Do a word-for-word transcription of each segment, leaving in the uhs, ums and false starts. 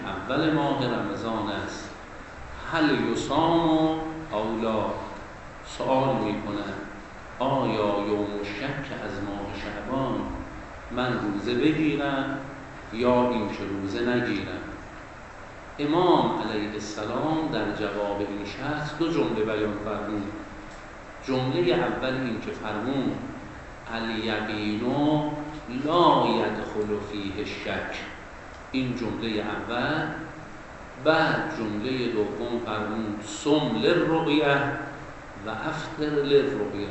اول ماه رمضان است. هل یصام او لا؟ سوال میکنن آیا یوم الشک از ماه شعبان من روزه بگیرم یا این که روزه نگیرم؟ امام علیه السلام در جواب این شخص دو جمله بیان فرمود. جمله اول این که فرمود الیقین لا یدخل فیه الشک، این جمله اول. بعد جمله دوم فرمود صم للرؤیه و افطر للرؤیه.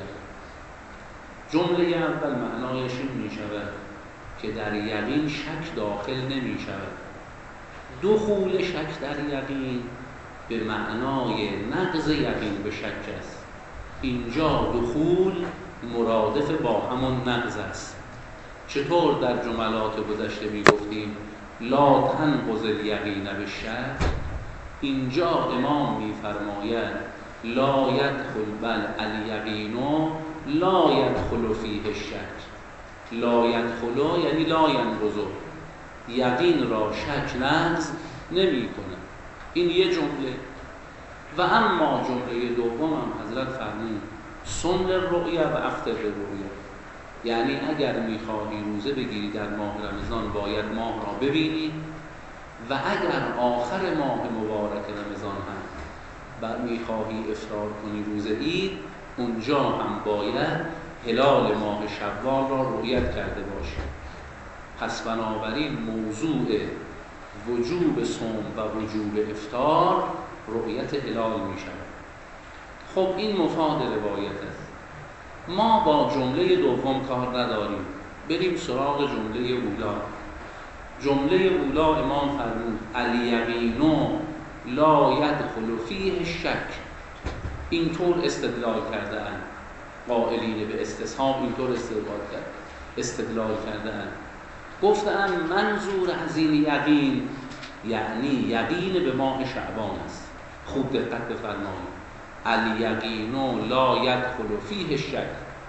جمله اول معنایش این می شود که در یقین شک داخل نمی شود. دخول شک در یقین به معنای نقض یقین به شک است. اینجا دخول مرادف با همون نقض است. چطور در جملات گذشته می گفتیم لا تنقض الیقین بالشک، اینجا امام می فرماید لا یدخل بل الیقین لا یدخل فیه الشک. لا یدخل یعنی لا ینقض، یقین را شک نقض نمی کنه. این یه جمله. و اما جمله دوم هم حضرت فرمود صم للرؤیه و افطر للرؤیه، یعنی اگر میخواهی روزه بگیری در ماه رمضان باید ماه را ببینی و اگر آخر ماه مبارک رمضان هم بر میخواهی افطار کنی روز عید، اونجا هم باید هلال ماه شوال را رؤیت کرده باشی. پس بنابراین موضوع وجوب صوم و وجوب افطار رؤیت هلال می شود. خب این مفاد روایت است. ما با جمله دوم کار نداریم، بریم سراغ جمله اولا. جمله اولا امام فرمود الیقین لا یدخل فیه الشک. اینطور استدلال کرده اند قائلین به استصحاب، اینطور استدلال کرده استدلال کرده اند گفتن منظور از این یقین یعنی یقین به ماه شعبان است. خوب دقت بفرمایید، الیقین لا یدخل فیه الشک،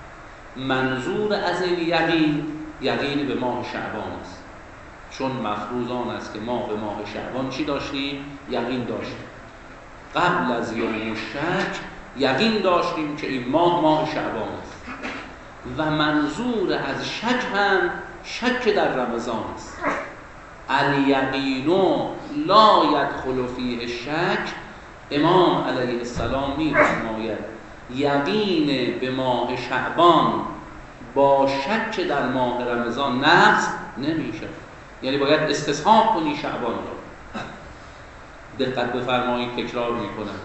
منظور از این یقین یقین به ماه شعبان است. چون مفروض آن است که ما به ماه شعبان چی داشتیم؟ یقین داشتیم. قبل از یوم الشک یقین داشتیم که این ماه ماه شعبان است و منظور از شک هم شک در رمضان است. الیقین لا یدخل فیه الشک، امام علیه السلام می‌فرماید یقین به ماه شعبان با شک در ماه رمضان نقض نمیشه، یعنی باید استصحاب کنی شعبان را. دقت بفرمایید، تکرار میکنم،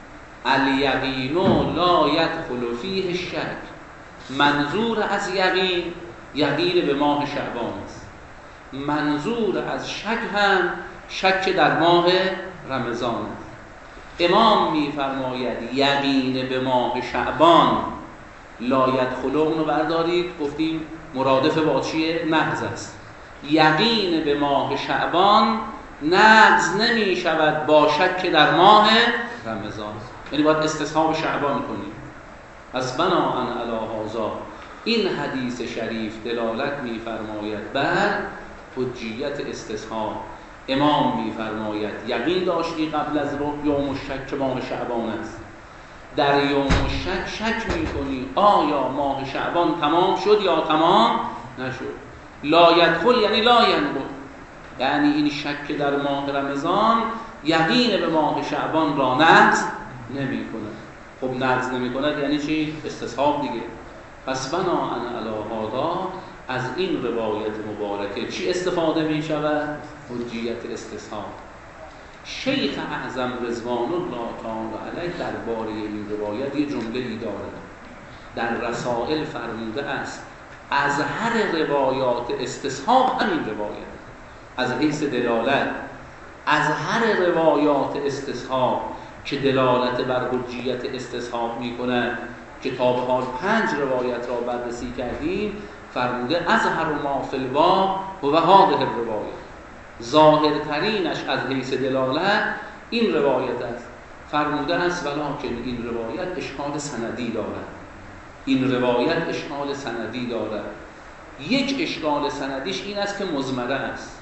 الیقین لا یدخل فیه الشک، منظور از یقین یقین به ماه شعبان است، منظور از شک هم شک در ماه رمضان است. امام میفرماید یقین به ماه شعبان لا یدخل، اونو بردارید گفتیم مرادف با چیه؟ نقض است. یقین به ماه شعبان نقض نمی شود با شک در ماه رمضان، یعنی باید استصحاب شعبان کنیم. از بناءً علی هذا این حدیث شریف دلالت می‌فرماید بر حجیت استصحاب. امام می‌فرماید یقین داشتی قبل از یوم الشک که ماه شعبان است، در یوم الشک شک می‌کنی آیا ماه شعبان تمام شد یا تمام نشد. لا یدخل یعنی لا ینقض، یعنی این شک در ماه رمضان یقین به ماه شعبان را نقض نمی‌کند. خب نقض نمی‌کند یعنی چی؟ استصحاب دیگه. پس بناءً علی هذا از این روایت مبارکه چی استفاده می شود؟ حجیت استصحاب. شیخ اعظم رضوان الله تعالی علیه درباره این روایت یه جمله‌ای دارد. در رسائل فرموده است از هر روایات استصحاب همین روایت از حیث دلالت، از هر روایات استصحاب که دلالت بر حجیت استصحاب می کند که تا به حال پنج روایت را بررسی کردیم، فرموده اظهر ما فی الباب و هذه الروایه، ظاهرترینش از حیث دلالت این روایت است. فرموده است ولکن این روایت اشکال سندی دارد، این روایت اشکال سندی دارد. یک اشکال سندیش این است که مزمره است.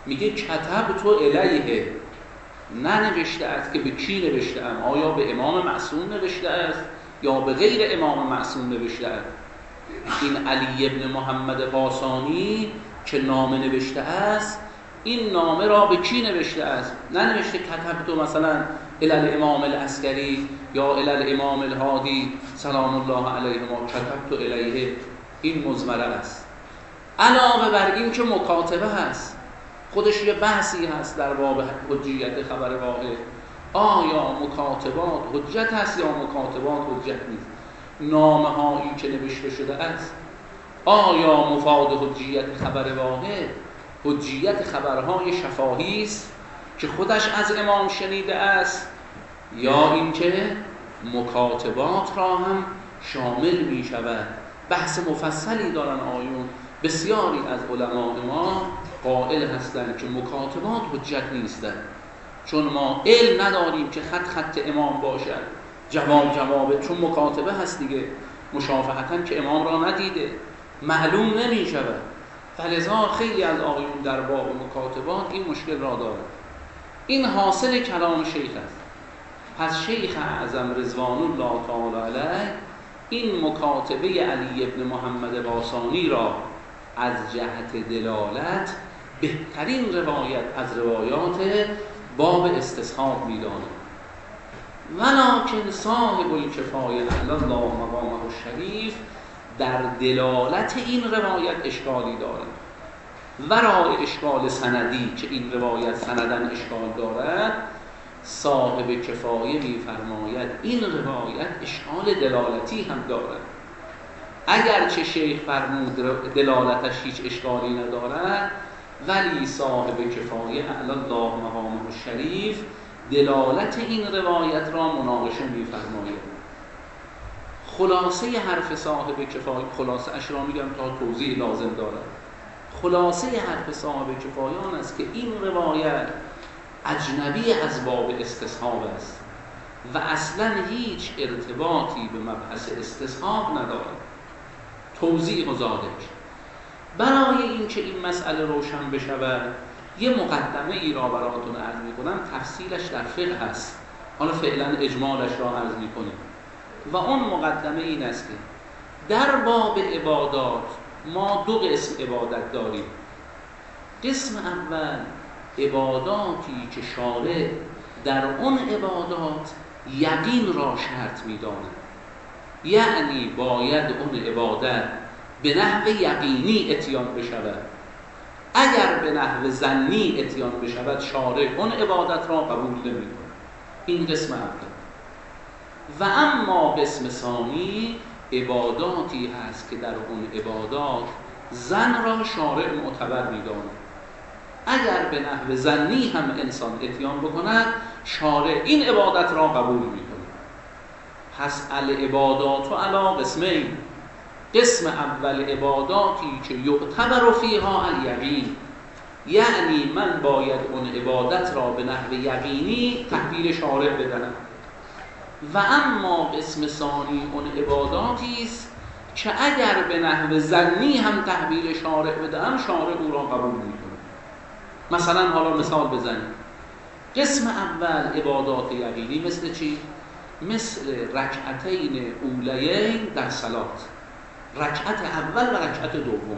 میگه کتب تو الیه، ننوشته است که به کی نوشته ام، آیا به امام معصوم نوشته است یا به غیر امام معصوم نوشته است. این علی ابن محمد قاسانی که نامه نوشته است، این نامه را به کی نوشته است؟ ننوشته کتب تو مثلا الی الامام العسکری یا الی الامام الهادی سلام الله علیهما، کتب تو الیه. این مضمره است. علاوه بر این که مکاتبه هست، خودش یه بحثی هست در باب حجیت خبر واحد. آیا مکاتبات حجت هست یا مکاتبات حجت نیست؟ نامه هایی که نوشته شده است آیا مفاد حجیت خبر واحد حجیت خبرهای شفاهی است که خودش از امام شنیده است، یا اینکه مکاتبات را هم شامل می شود؟ بحث مفصلی دارن آیون. بسیاری از علماء ما قائل هستند که مکاتبات حجت نیستند، چون ما علم نداریم که خط خط امام باشد، جواب جوابه، چون مکاتبه هست دیگه، مشافهتاً که امام را ندیده معلوم نمی شود. فلذا خیلی از آیون در باب مکاتبات این مشکل را دارد. این حاصل کلام شیخ است. پس شیخ اعظم رضوان الله تعالی علیه این مکاتبه علی ابن محمد قاسانی را از جهت دلالت بهترین روایت از روایات باب استصحاب می‌داند. ولکن صاحب الکفایه علی الله مقامه الشریف در دلالت این روایت اشکالی دارد. ورای اشکال سندی که این روایت سندن اشکال دارد، صاحب کفایه می‌فرماید این روایت اشکال دلالتی هم دارد. اگرچه شیخ فرمود دلالتش هیچ اشکالی ندارد، ولی صاحب کفایه اعلی الله مقامه الشریف دلالت این روایت را مناقشه می‌فرماید. خلاصه حرف صاحب کفایه، خلاصه اش را میگم تا توضیح لازم دارد. خلاصه حرف صاحب کفایه آن است که این روایت اجنبی از باب استصحاب است و اصلا هیچ ارتباطی به مبحث استصحاب ندارد. توضیح و ذالک، برای اینکه این مسئله روشن بشود یه مقدمه ای را براتون عرض میکنم، تفصیلش در فقه هست، حالا فعلا اجمالش را عرض میکنیم. و اون مقدمه این است که در باب عبادات ما دو قسم عبادت داریم. قسم اول عباداتی که شارع در اون عبادات یقین را شرط می‌داند، یعنی باید اون عبادت به نحو یقینی اتیان بشود. اگر به نحو ظنی اتیان بشود شارع اون عبادت را قبول نمی‌کند. این قسم اول. و اما قسم ثانی عباداتی هست که در اون عبادات ظن را شارع معتبر می‌داند. اگر به نحو ظنی هم انسان اتیان بکند شارع این عبادت را قبول می‌کند. پس العبادات علی قسمین، قسم اول عباداتی که یعتبر فیها الیقین، یعنی من باید اون عبادت را به نحو یقینی تحویل شارع بدهم. و اما قسم ثانی اون عباداتی است که اگر به نحو ظنی هم تحویل شارع بدهم شارع او را قبول می‌کند. مثلا حالا مثال بزنیم. قسم اول عبادات یقینی مثل چی؟ مثل رکعتین اولیین در صلات، رکعت اول و رکعت دوم.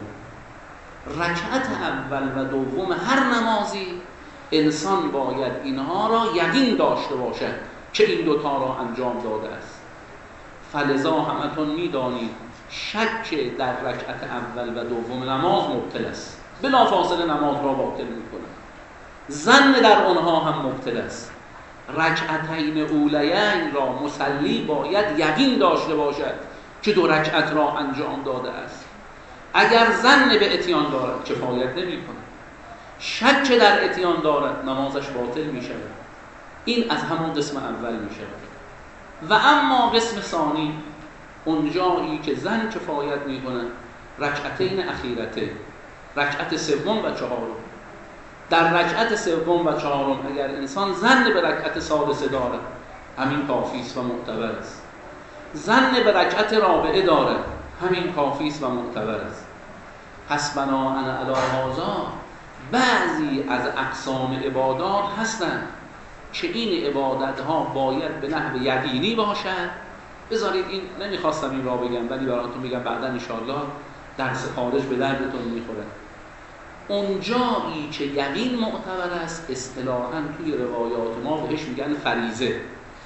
رکعت اول و دوم هر نمازی انسان باید اینها را یقین داشته باشد که این دوتا را انجام داده است. فلذا همتون میدانید شک در رکعت اول و دوم نماز مبطل است، بلافاصله نماز را باطل میکنه. ظن در آنها هم مبطل است. رکعتین اولیین را مصلی باید یقین داشته باشد که دو رکعت را انجام داده است. اگر ظن به اتیان دارد کفایت نمیکنه، شک در اتیان دارد نمازش باطل میشود. این از همون قسم اول میشود. و اما قسم ثانی اونجایی که ظن کفایت میکنه، رکعتین اخیرته، رکعت سوم و چهارم. در رکعت سوم و چهارم اگر انسان ظن به رکعت سادسه دارد همین کافی است و معتبر است. ظن به رکعت رابعه دارد همین کافی است و معتبر است. پس بناهن علی هذا بعضی از اقسام عبادات هستند که این عبادت ها باید به نحو یقینی باشد. بذارید این نمیخواستم این را بگم ولی براتون بگم بعدا انشاءالله درس خارج به دردتون میخوره. اونجایی که یقین معتبر است اصطلاحاً توی روایات ما بهش میگن فریضه.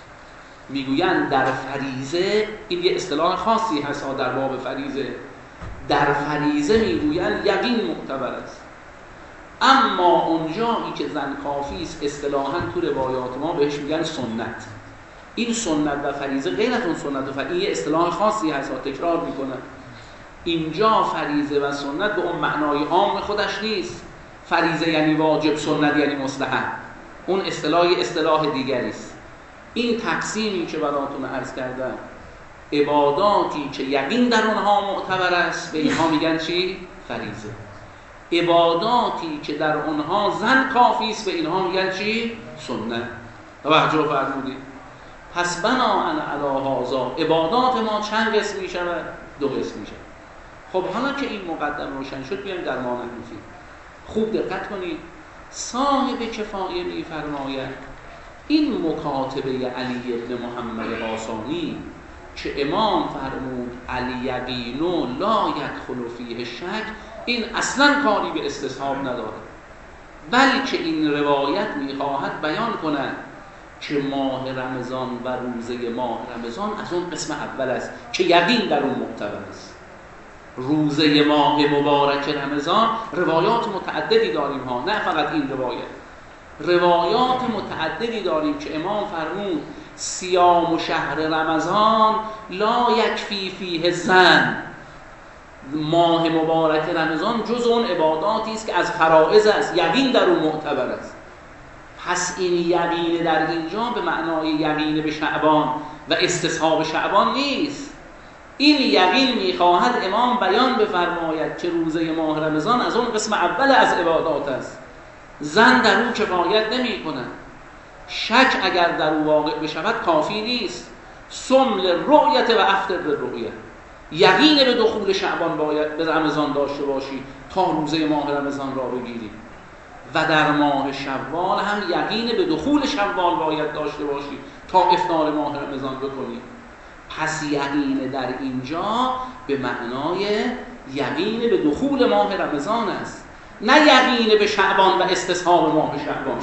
میگوین در فریضه، این یه اصطلاح خاصی هست در باب فریضه، در فریضه میگوین یقین معتبر است. اما اونجایی که زن کافی است اصطلاحاً تو روایات ما بهش میگن سنت. این سنت و فریضه غیر از اون سنت و فریضه، این یه اصطلاح خاصی هست تکرار میکنم. اینجا فریضه و سنت به اون معنای عام خودش نیست. فریضه یعنی واجب، سنت یعنی مستحب. اون اصطلاح اصطلاح دیگری است. این تقسیمی که براتون عرض کردم، عباداتی که یقین در اونها معتبر است به اینها میگن چی؟ فریضه. عباداتی که در اونها زن کافی است به اینها میگن چی؟ سنت. توجه فرمودید؟ پس بناءً علی هذا عبادات ما چند قسم میشود؟ دو قسم میشه. خب حالا که این مقدم روشن شد بیایم در ما نحوفی. خوب دقت کنید. صاحب کفایه میفرماید این مکاتبه علی ابن محمد غاسانی که امام فرمود الیقین لا یدخل فیه شک، این اصلا کاری به استصحاب نداره، بلکه این روایت میخواهد بیان کند که ماه رمضان و روزه ماه رمضان از اون قسم اول است که یقین در اون معتبر است. روزه ماه مبارک رمضان روایات متعددی داریم ها، نه فقط این روایت، روایات متعددی داریم که امام فرمود صیام و شهر رمضان لا یکفی فیه زن، ماه مبارک رمضان جز اون عباداتی است که از فرائض است، یقین در اون معتبر است. پس این یقین در اینجا به معنای یقین به شعبان و استصحاب شعبان نیست. این یقین میخواهد امام بیان بفرماید که روزه ماه رمضان از اون قسم اول از عبادات است، زن در اون کفایت نمی کند. شک اگر در او واقع بشود کافی نیست. سم للرؤیت و افطر للرؤیت، یقین به دخول شعبان باید به رمضان داشته باشی تا روزه ماه رمضان را بگیری، و در ماه شوال هم یقین به دخول شوال باید داشته باشی تا افطار ماه رمضان بکنی. پس یقین در اینجا به معنای یقین به دخول ماه رمضان است، نه یقین به شعبان و استصحاب ماه شعبان.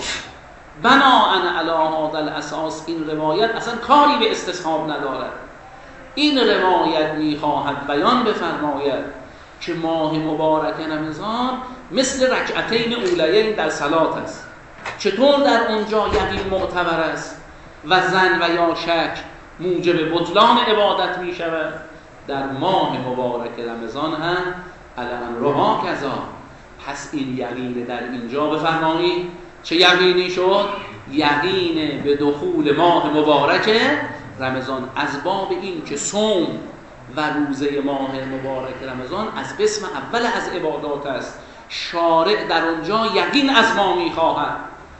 بناءً علی هذا الاساس این روایت اصلا کاری به استصحاب ندارد. این روایت میخواهد بیان بفرماید که ماه مبارک رمضان مثل رکعتین اولیین در صلات است. چطور در اونجا یقین معتبر است و زن و یا شک موجب بطلان عبادت می شود، در ماه مبارک رمضان هم الامرها کذا. پس این یقین در اینجا بفرمایید چه یقینی شد؟ یقین به دخول ماه مبارک رمضان از باب این که صوم و روزه ماه مبارک رمضان از قسم اول از عبادات است. شارع در اونجا یقین از ما میخواهد،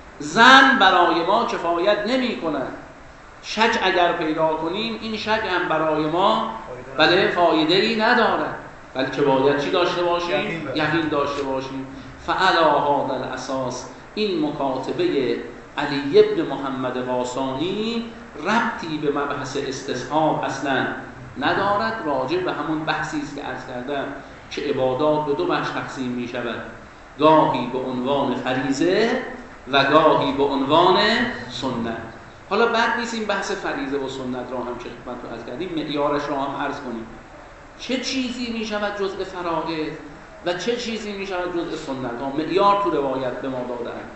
زن برای ما کفایت نمی کند. شک اگر پیدا کنیم این شک هم برای ما بله فایده ای ندارد، بلکه باید چی داشته باشیم؟ یقین داشته باشیم. فعلی هذا الاساس این مکاتبه علی ابن محمد غاسانی ربطی به مبحث استصحاب اصلا ندارد. راجع به همون بحثی است که عرض کردم که عبادات به دو بخش تقسیم می شود، گاهی به عنوان فریضه و گاهی به عنوان سنت. حالا بعد نیست این بحث فریضه و سنت را هم که خدمتتون عرض کردیم معیارش را هم عرض کنیم. چه چیزی می شود جزء فرائض و چه چیزی می شود جزء سنت ها؟ معیار تو روایت به ما دادن.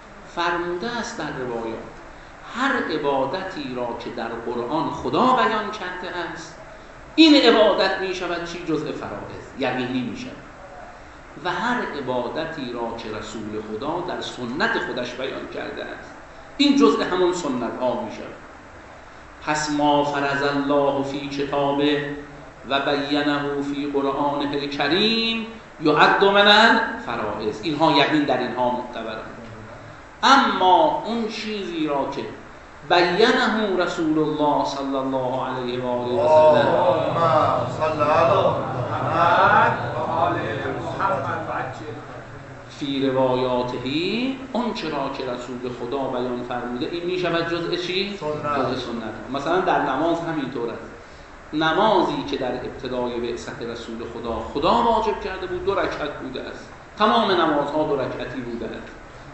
فرموده است در روایات هر عبادتی را که در قرآن خدا بیان کرده است این عبادت می شود چی؟ جزء فرائض، یقینی می شود. و هر عبادتی را که رسول خدا در سنت خودش بیان کرده است این جزء همون سنت ها می شود. پس ما فرض الله فی کتابه و بینه فی قرآنه الکریم یعد من الفرائض، اینها یقین در اینها معتبرند. اما اون چیزی را که بینه رسول الله صلی الله علیه و آله و سلم فی روایاتهی اون چرا که رسول خدا بیان فرموده این می شود جزء چی؟ جزء سنت. مثلا در نماز همینطور است. نمازی که در ابتدای بعثت رسول خدا خدا واجب کرده بود دو رکعت بوده است. تمام نمازها دو رکعتی بوده است.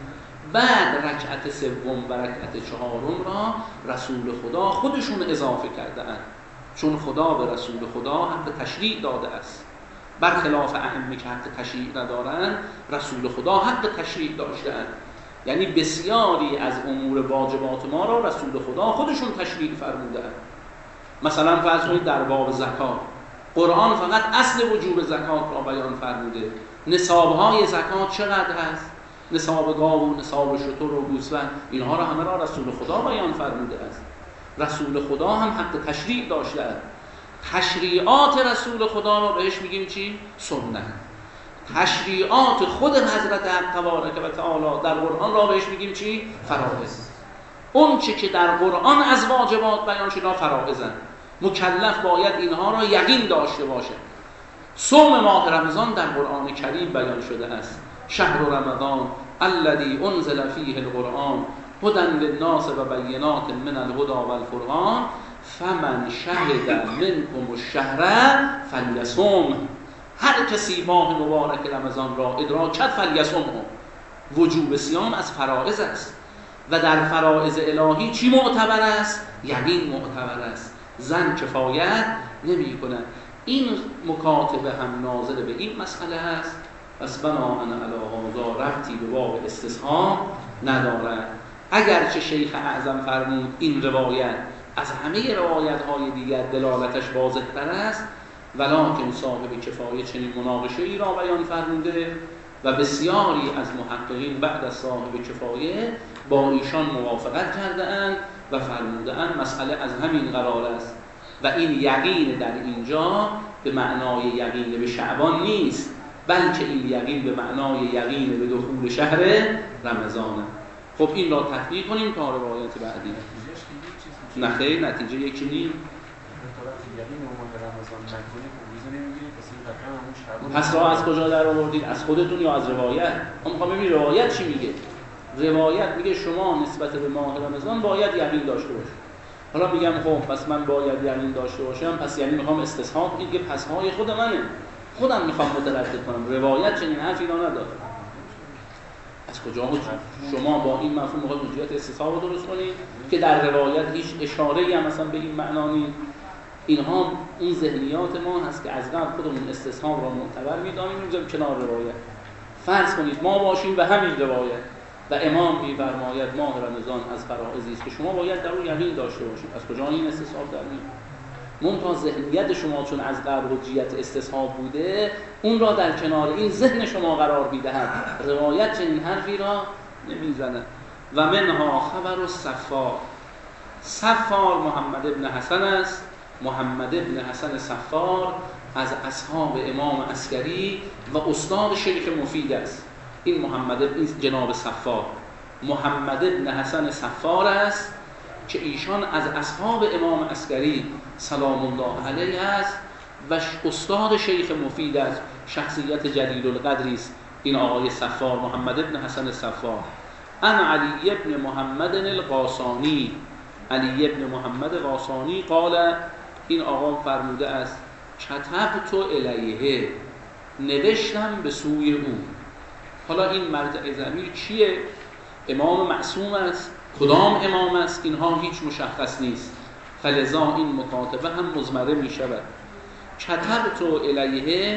بعد رکعت سوم و رکعت چهارم را رسول خدا خودشون اضافه کرده اند، چون خدا به رسول خدا حق تشریع داده است. برخلاف ائمه که حق تشریع ندارند، رسول خدا حق تشریع داشته‌اند. یعنی بسیاری از امور واجبات ما را رسول خدا خودشون تشریع فرموده‌اند. مثلا فرض کنید در باب زکات، قرآن فقط اصل وجوب زکات را بیان فرموده. نصاب‌های زکات چقدر هست؟ نصاب گاو و نصاب شتر و گوسفند، اینها را همه را رسول خدا بیان فرموده است. رسول خدا هم حق تشریع داشته است. تشریعات رسول خدا را بهش میگیم چی؟ سنت. تشریعات خود حضرت حق تبارک و تعالی در قرآن را بهش میگیم چی؟ فرائض. اون چه که در قرآن از واجبات بیان شده فرائضند. مکلف باید اینها را یقین داشته باشه. صوم ماه رمضان در قرآن کریم بیان شده است. شهر رمضان الذی انزل فیه القرآن هدی للناس و بینات من الهدی والفرقان فمن شهد منکم الشهر فلیصم. هر کسی ماه مبارک رمضان را ادراک کرد فلیصم. وجوب صیام از فرائض است و در فرائض الهی چی معتبر است؟ یقین معتبر است. زن کفایت نمی کند. این مکاتبه هم ناظر به این مسئله است. پس بناهن علی هذا ربطی به باب استثناء ندارد. اگرچه شیخ اعظم فرمود این روایت از همه روایت های دیگر دلالتش واضح تر است، ولکن صاحب کفایه چنین مناقشه ای را بیان فرموده و بسیاری از محققین بعد از صاحب کفایه با ایشان موافقت کرده اند و فرموده اند مسئله از همین قرار است و این یقین در اینجا به معنای یقین به شعبان نیست، بلکه این یقین به معنای یقین به دخول شهر رمضان. خب این را تحقیق کنیم تا روایت بعدی. نه خیر، نتیجه یکی نیم. پس را از کجا در آوردید؟ از خودتون یا از روایت؟ ما میخوام ببینیم روایت چی میگه. روایت میگه شما نسبت به ماه رمضان باید یقین داشته باشید. حالا میگم خب پس من باید یقین داشته باشم، پس یعنی میخوام استثناء کنید که پس های خود منه، خودم میخوام متردد کنم. روایت چنین حرفی را نداره. از کجا شما با این مفهوم میخواید حجیت استثناء رو درست کنید که در روایت هیچ اشاره‌ای هم مثلا به این معنا نیست؟ اینها اون ذهنیات ما هست که از قبل خودمون استثناء را معتبر می‌دانیم می‌ذاریم کنار روایت. فرض کنید ما باشیم به همین روایت و امام می‌فرماید ماه رمضان از فرائضی است که شما باید در اون یقین داشته باشید. از کجا این استثناء در میاد؟ منتها ذهنیت شما چون از قبل حجیت استثناء بوده، اون را در کنار این ذهن شما قرار می‌دهد. روایت چنین حرفی را نمی‌زند. و منها خبر الصفار. صفار محمد ابن حسن است. محمد ابن حسن صفار از اصحاب امام عسکری و استاد شیخ مفید است. این محمد ابن جناب صفار محمد ابن حسن صفار است که ایشان از اصحاب امام عسکری سلام الله علیه است و استاد شیخ مفید است. شخصیت جلیل القدری است این آقای صفار، محمد ابن حسن صفار. ان علی ابن محمد القاسانی، علی ابن محمد قاسانی قال، این آقا فرموده است کتبت الیه، نوشتم به سوی او. حالا این مرجع ضمیر کیه؟ امام معصوم است؟ کدام امام است؟ اینها هیچ مشخص نیست، فلذا این مکاتبه هم مضمره می شود. کتبت الیه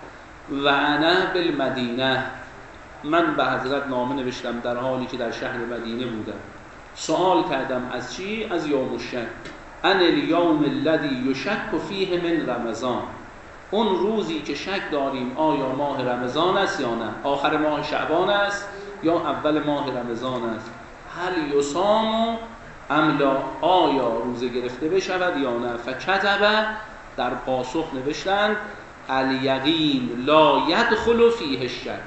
و انا بالمدینه، من به حضرت نامه نوشتم در حالی که در شهر مدینه بودم. سوال کردم از چی؟ از یوم الشک. ان الیوم الذی یشک فیه من رمضان، اون روزی که شک داریم آیا ماه رمضان است یا نه، آخر ماه شعبان است یا اول ماه رمضان است. هل یصام ام لا، آیا روزه گرفته بشود یا نه. فکتب، در پاسخ نوشتند الیقین لا یدخل فیه الشک.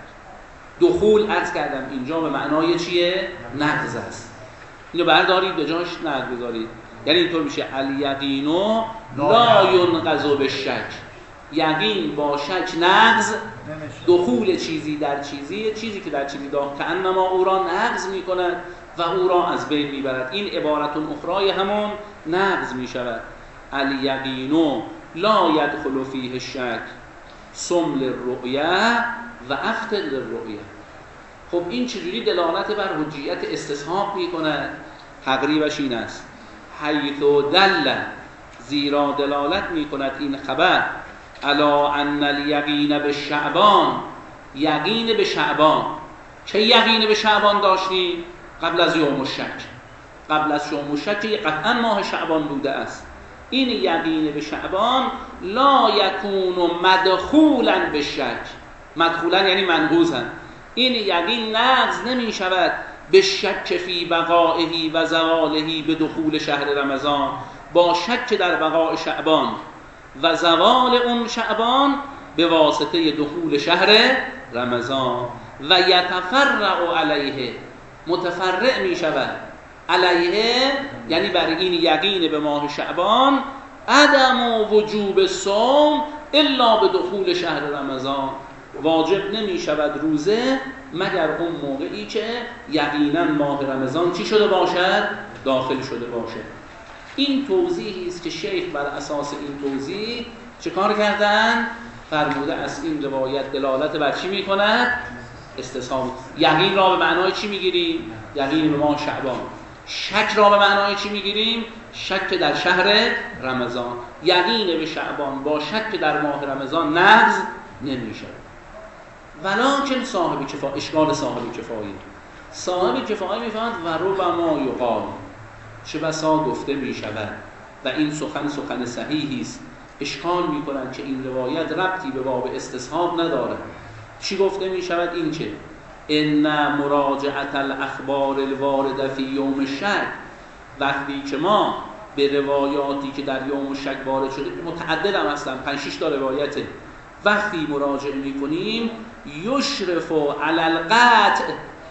دخول عرض کردم اینجا به معنای چیه؟ نقض است. اینو بردارید به جاش نقض بذارید، یعنی اینطور میشه الیقینو لا ینقض بالشک. یقین با شک نقض، دخول چیزی در چیزی، چیزی که در چیزی داخل که انما او را نقض می کند و او را از بین می برد. این عبارت اخرای همون نقض می شود. الیقین لا یدخل فیه الشک سم للرؤیه و افت للرؤیه. خب این چجوری دلالت بر حجیت استصحاب می کند؟ تقریبش این است: حیث دل، زیرا دلالت می کند این خبر، الا ان الیقین به شعبان، یقین به شعبان. چه یقین به شعبان داشتیم؟ قبل از یوم الشک. قبل از یوم الشک قطعا ماه شعبان بوده است. این یقین به شعبان لا یکون مدخولا به شک، مدخولا یعنی منقوضا، این یقین نقض نمی شود به شک فی بقائه و زواله به دخول شهر رمضان، با شک در بقاء شعبان و زوال اون شعبان به واسطه دخول شهر رمضان. و یتفرع علیه، متفرع می شود علیه یعنی بر این یقین به ماه شعبان، عدم وجوب صوم الا به دخول شهر رمضان، واجب نمی شود روزه مگر اون موقعی که یقینا ماه رمضان چی شده باشد؟ داخل شده باشد. این توضیحی است که شیخ بر اساس این توضیح چه کار کردن؟ فرموده از این روایت دلالت بر چی می کند؟ استصحاب. یقین را به معنای چی میگیریم؟ یقین به ماه شعبان. شک را به معنای چی میگیریم؟ شک در شهر رمضان. یقین به شعبان با شک در ماه رمضان نقض نمیشه. ولکن صاحب کفایه، اشکال صاحب کفایه، صاحب کفایه میفهمد و ربما یقال، چه بسا گفته میشود و این سخن سخن صحیحی است، اشکال میکنند که این روایت ربطی به باب استصحاب ندارد. چی گفته می شود؟ این که ان مراجعه الاخبار الوارده فی یوم الشک، وقتی که ما به روایاتی که در یوم الشک وارد شده، متعدد هم هستن، پنج شش تا روایته، وقتی مراجعه می کنیم یشرف علی القطع،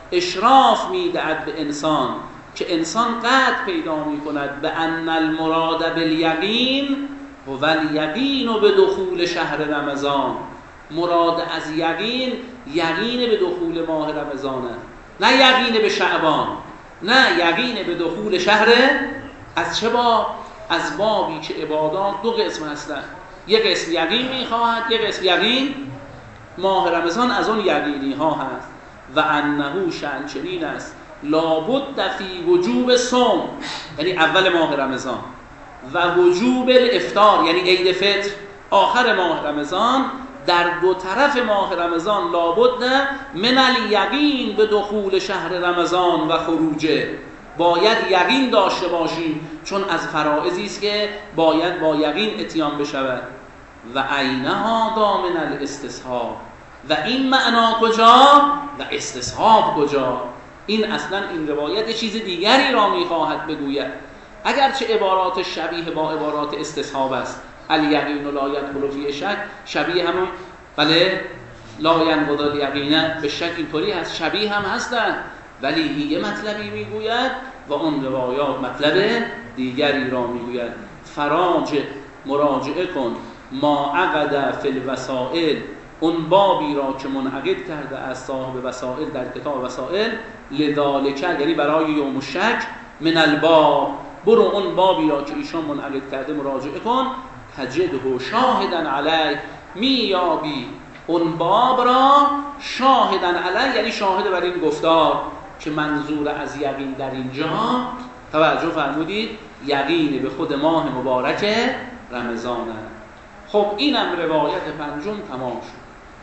اشراف می دهد به انسان که انسان قطع پیدا می کند به ان المراد بالیقین و الیقین به دخول شهر رمضان. مراد از یقین، یقین به دخول ماه رمضانه، نه یقین به شعبان، نه یقین به دخول شهر. از چه باب؟ از بابی که عبادات دو قسم هستند، یک قسم یقین میخواهد، یک قسم یقین ماه رمضان از اون یقینی ها هست. و انه شأن چنین است لابد فی وجوب صوم، یعنی اول ماه رمضان، و وجوب الافطار یعنی عید فطر آخر ماه رمضان، در دو طرف ماه رمضان لابد من الیقین به دخول شهر رمضان و خروجه، باید یقین داشته باشیم، چون از فرائضی است که باید با یقین اتیان بشود. و عینها ضامن الاستصحاب، و این معنا کجا و استصحاب کجا؟ این اصلا این روایت چیز دیگری را میخواهد بگوید، اگرچه عبارات شبیه با عبارات استصحاب است. الیقین لا یدخل فیه شک، شبیه همون، بله، لا ینقض الیقین به شک، اینطوری هست، شبیه هم هستن، ولی یه مطلبی میگوید و اون روایات مطلب دیگری را میگوید. فراجع، مراجعه کن ما عقد فی الوسائل، اون بابی را که منعقد کرده از صاحب وسائل در کتاب وسائل، لذالک یعنی برای یوم الشک، من الباب، برو اون بابی را که ایشان منعقد کرده مراجعه کن، تجده شاهدن علی، میابی اون باب را شاهدن علی یعنی شاهد بر این گفتار که منظور از یقین در اینجا، توجه فرمودید، یقین به خود ماه مبارک رمضانه. خب اینم روایت پنجم تمام شد.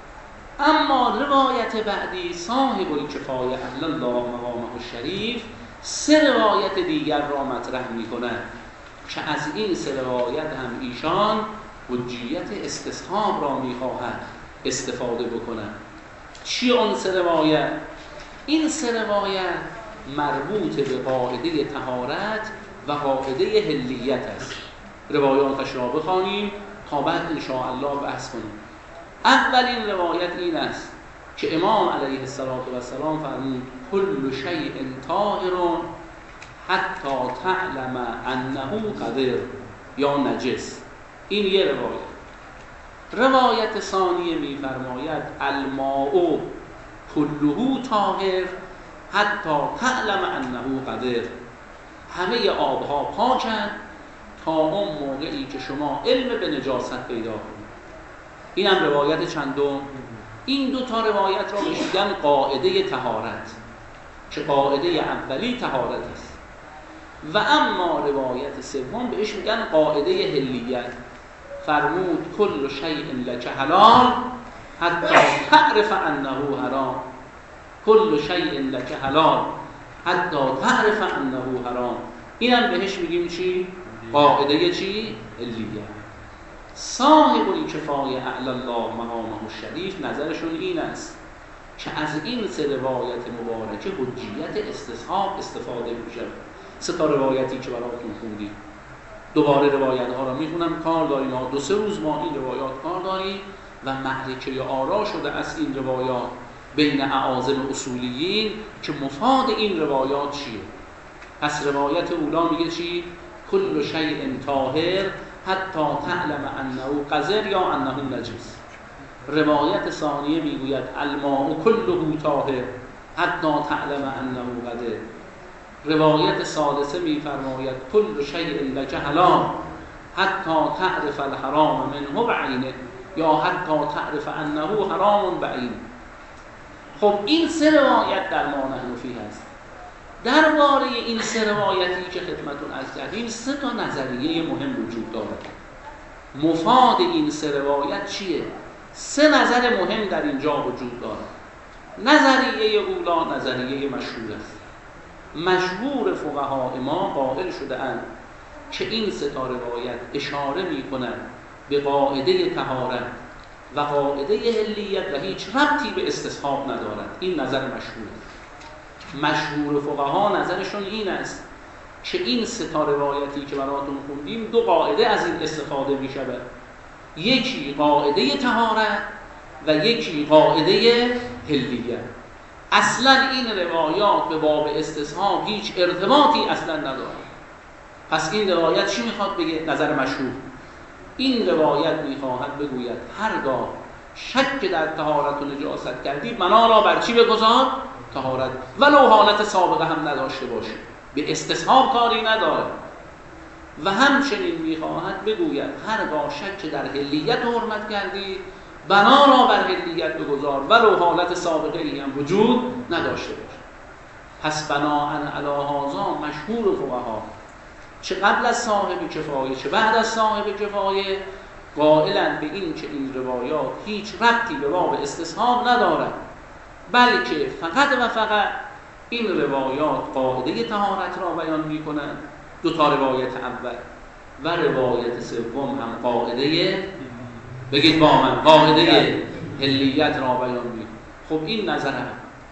اما روایت بعدی صاحب الکفایه اهل الله مقامه الشریف سه روایت دیگر را مطرح می‌کنه که از این سه روایت هم ایشان حجیت استصحاب را می‌خواهند استفاده بکنند. چی اون سه روایت؟ این سه روایت مربوط به قاعده طهارت و قاعده حلیت است. روایاتش را بخوانیم تا بعد ان شاء الله بحث کنیم. اولین روایت این است که امام علیه السلام فرمود کل شیء طاهر حتی تعلم انه قدر یا نجس. این یه روایت. روایت ثانیه میفرماید الماء کله طاهر حتی تعلم انه قدر، همه آبها پاکند تا اون موقعی که شما علم به نجاست پیدا کنید. این هم روایت چندم. این دو تا روایت را بهش میگن قاعده طهارت، که قاعده اولی طهارت است، و اما روایت سوم بهش میگن قاعده حلیت. فرمود کل شیء لک حلال حتی تعرف انه حرام، کل شیء لک حلال حتی تعرف انه حرام. اینم بهش میگیم چی؟ قاعده چی؟ حلیت. صاحب الکفایه اعلی الله مقامه الشریف نظرشون این است که از این سه روایت مبارکه حجیت استصحاب استفاده میشه. سه تا روایتی که براتون خوندیم، دوباره روایت ها را میخونم، کار داریم ها دو سه روز ما این روایات کار داریم و معرکه آرا شده از این روایات بین اعاظم اصولیین که مفاد این روایات چیه. پس روایت اولا میگه چی؟ کل شیء طاهر حتی تعلم انه قذر یا انه نجس. روایت ثانیه میگوید الماء کله طاهر حتی تعلم انه قذر. روایت ثالثه میفرماید کل شیء لک حلال حتی تعرف الحرام منه بعینه یا حتی تعرف انه حرام بعینه. خب این سه روایت در ما نحن فیه هست. درباره این سه روایتی که خدمتون عرض کردیم سه تا نظریه مهم وجود دارد. مفاد این سه روایت چیه؟ سه نظر مهم در اینجا وجود دارد. نظریه اولا نظریه مشهور است. مشهور فقهای ما قائل شده اند که این سه تا روایت اشاره می‌کنند به قاعده طهارت و قاعده حلیت و هیچ ربطی به استصحاب ندارد. این نظر مشهور است. مشهور فقها نظرشون این است که این سه تا روایتی که براتون خوندیم دو قاعده از این استفاده می‌شود، یکی قاعده طهارت و یکی قاعده حلیت. اصلا این روایات به باب استصحاب هیچ ارتباطی اصلا ندارد. پس این روایت چی میخواد بگه؟ نظر مشهور این روایت میخواهد بگوید هرگاه شک در طهارت و نجاست کردید بنا را بر چی بگذار؟ طهارت، ولو حالت سابقه هم نداشته باشید، به استصحاب کاری نداره. و همچنین میخواهد بگوید هرگاه شک در حلیت حرمت کردید بنا را بر حلیت بگذار ولو حالت سابقه ای هم وجود نداشته باشه. پس بناهن علی هذا مشهور فقها چه قبل از صاحب کفایه چه بعد از صاحب کفایه قائلند به این که این روایات هیچ ربطی به باب استصحاب ندارد، بلکه فقط و فقط این روایات قاعده طهارت را بیان می‌کنند، دو تا روایت اول و روایت سوم هم قاعده، بگید با من، قاعده حلیت را بیان می‌کنند. خب این نظر هم.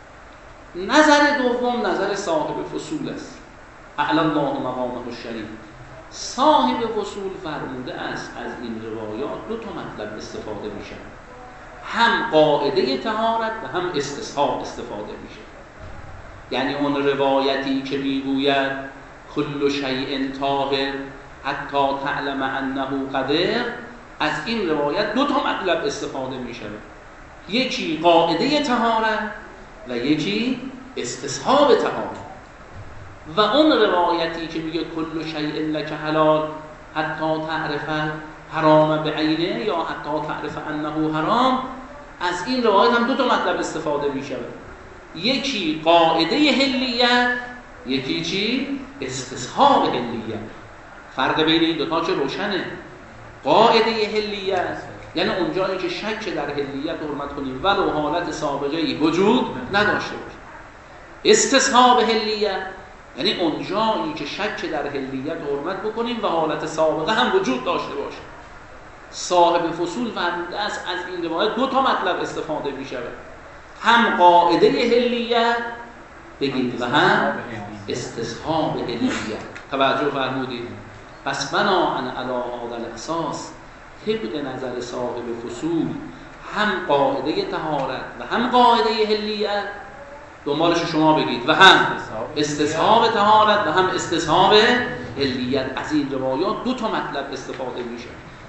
نظر دوم نظر صاحب فصول است، اعلی الله مقامه الشریف. صاحب فصول فرموده است از این روایات دو تا مطلب استفاده میشه، هم قاعده طهارت و هم استصحاب استفاده میشه. یعنی اون روایتی که میگوید کل شیء طاهر حتی تعلم انه قدر، از این روایت دو تا مطلب استفاده میشه، یکی قاعده طهارت و یکی استصحاب طهارت. و اون روایتی که میگه کل شیء لک حلال حتی تعرف حرام بعینه یا حتی تعرف انه حرام، از این روایت هم دو تا مطلب استفاده میشه، یکی قاعده حلیت، یکی چی؟ استصحاب حلیت. فرق بین این دو تا چه روشنه. قاعده حلیت یعنی اونجایی که شک در حلیت حرمت کنیم ولو حالت سابقه ای وجود نداشته باشه. استصحاب حلیت یعنی اونجایی که شک در حلیت حرمت بکنیم و حالت سابقه هم وجود داشته باشه. صاحب فصول فرموده است از این روایت دو تا مطلب استفاده میشه، هم قاعده حلیت بگید و هم استصحاب حلیت. توجه فرمودید؟ پس بناهن علی هذا الاساس طبق نظر صاحب فصول هم قاعده طهارت و هم قاعده حلیت، دنبالش شما بگید، و هم استصحاب طهارت و هم استصحاب حلیت. از این روایات دو تا مطلب استفاده میشه.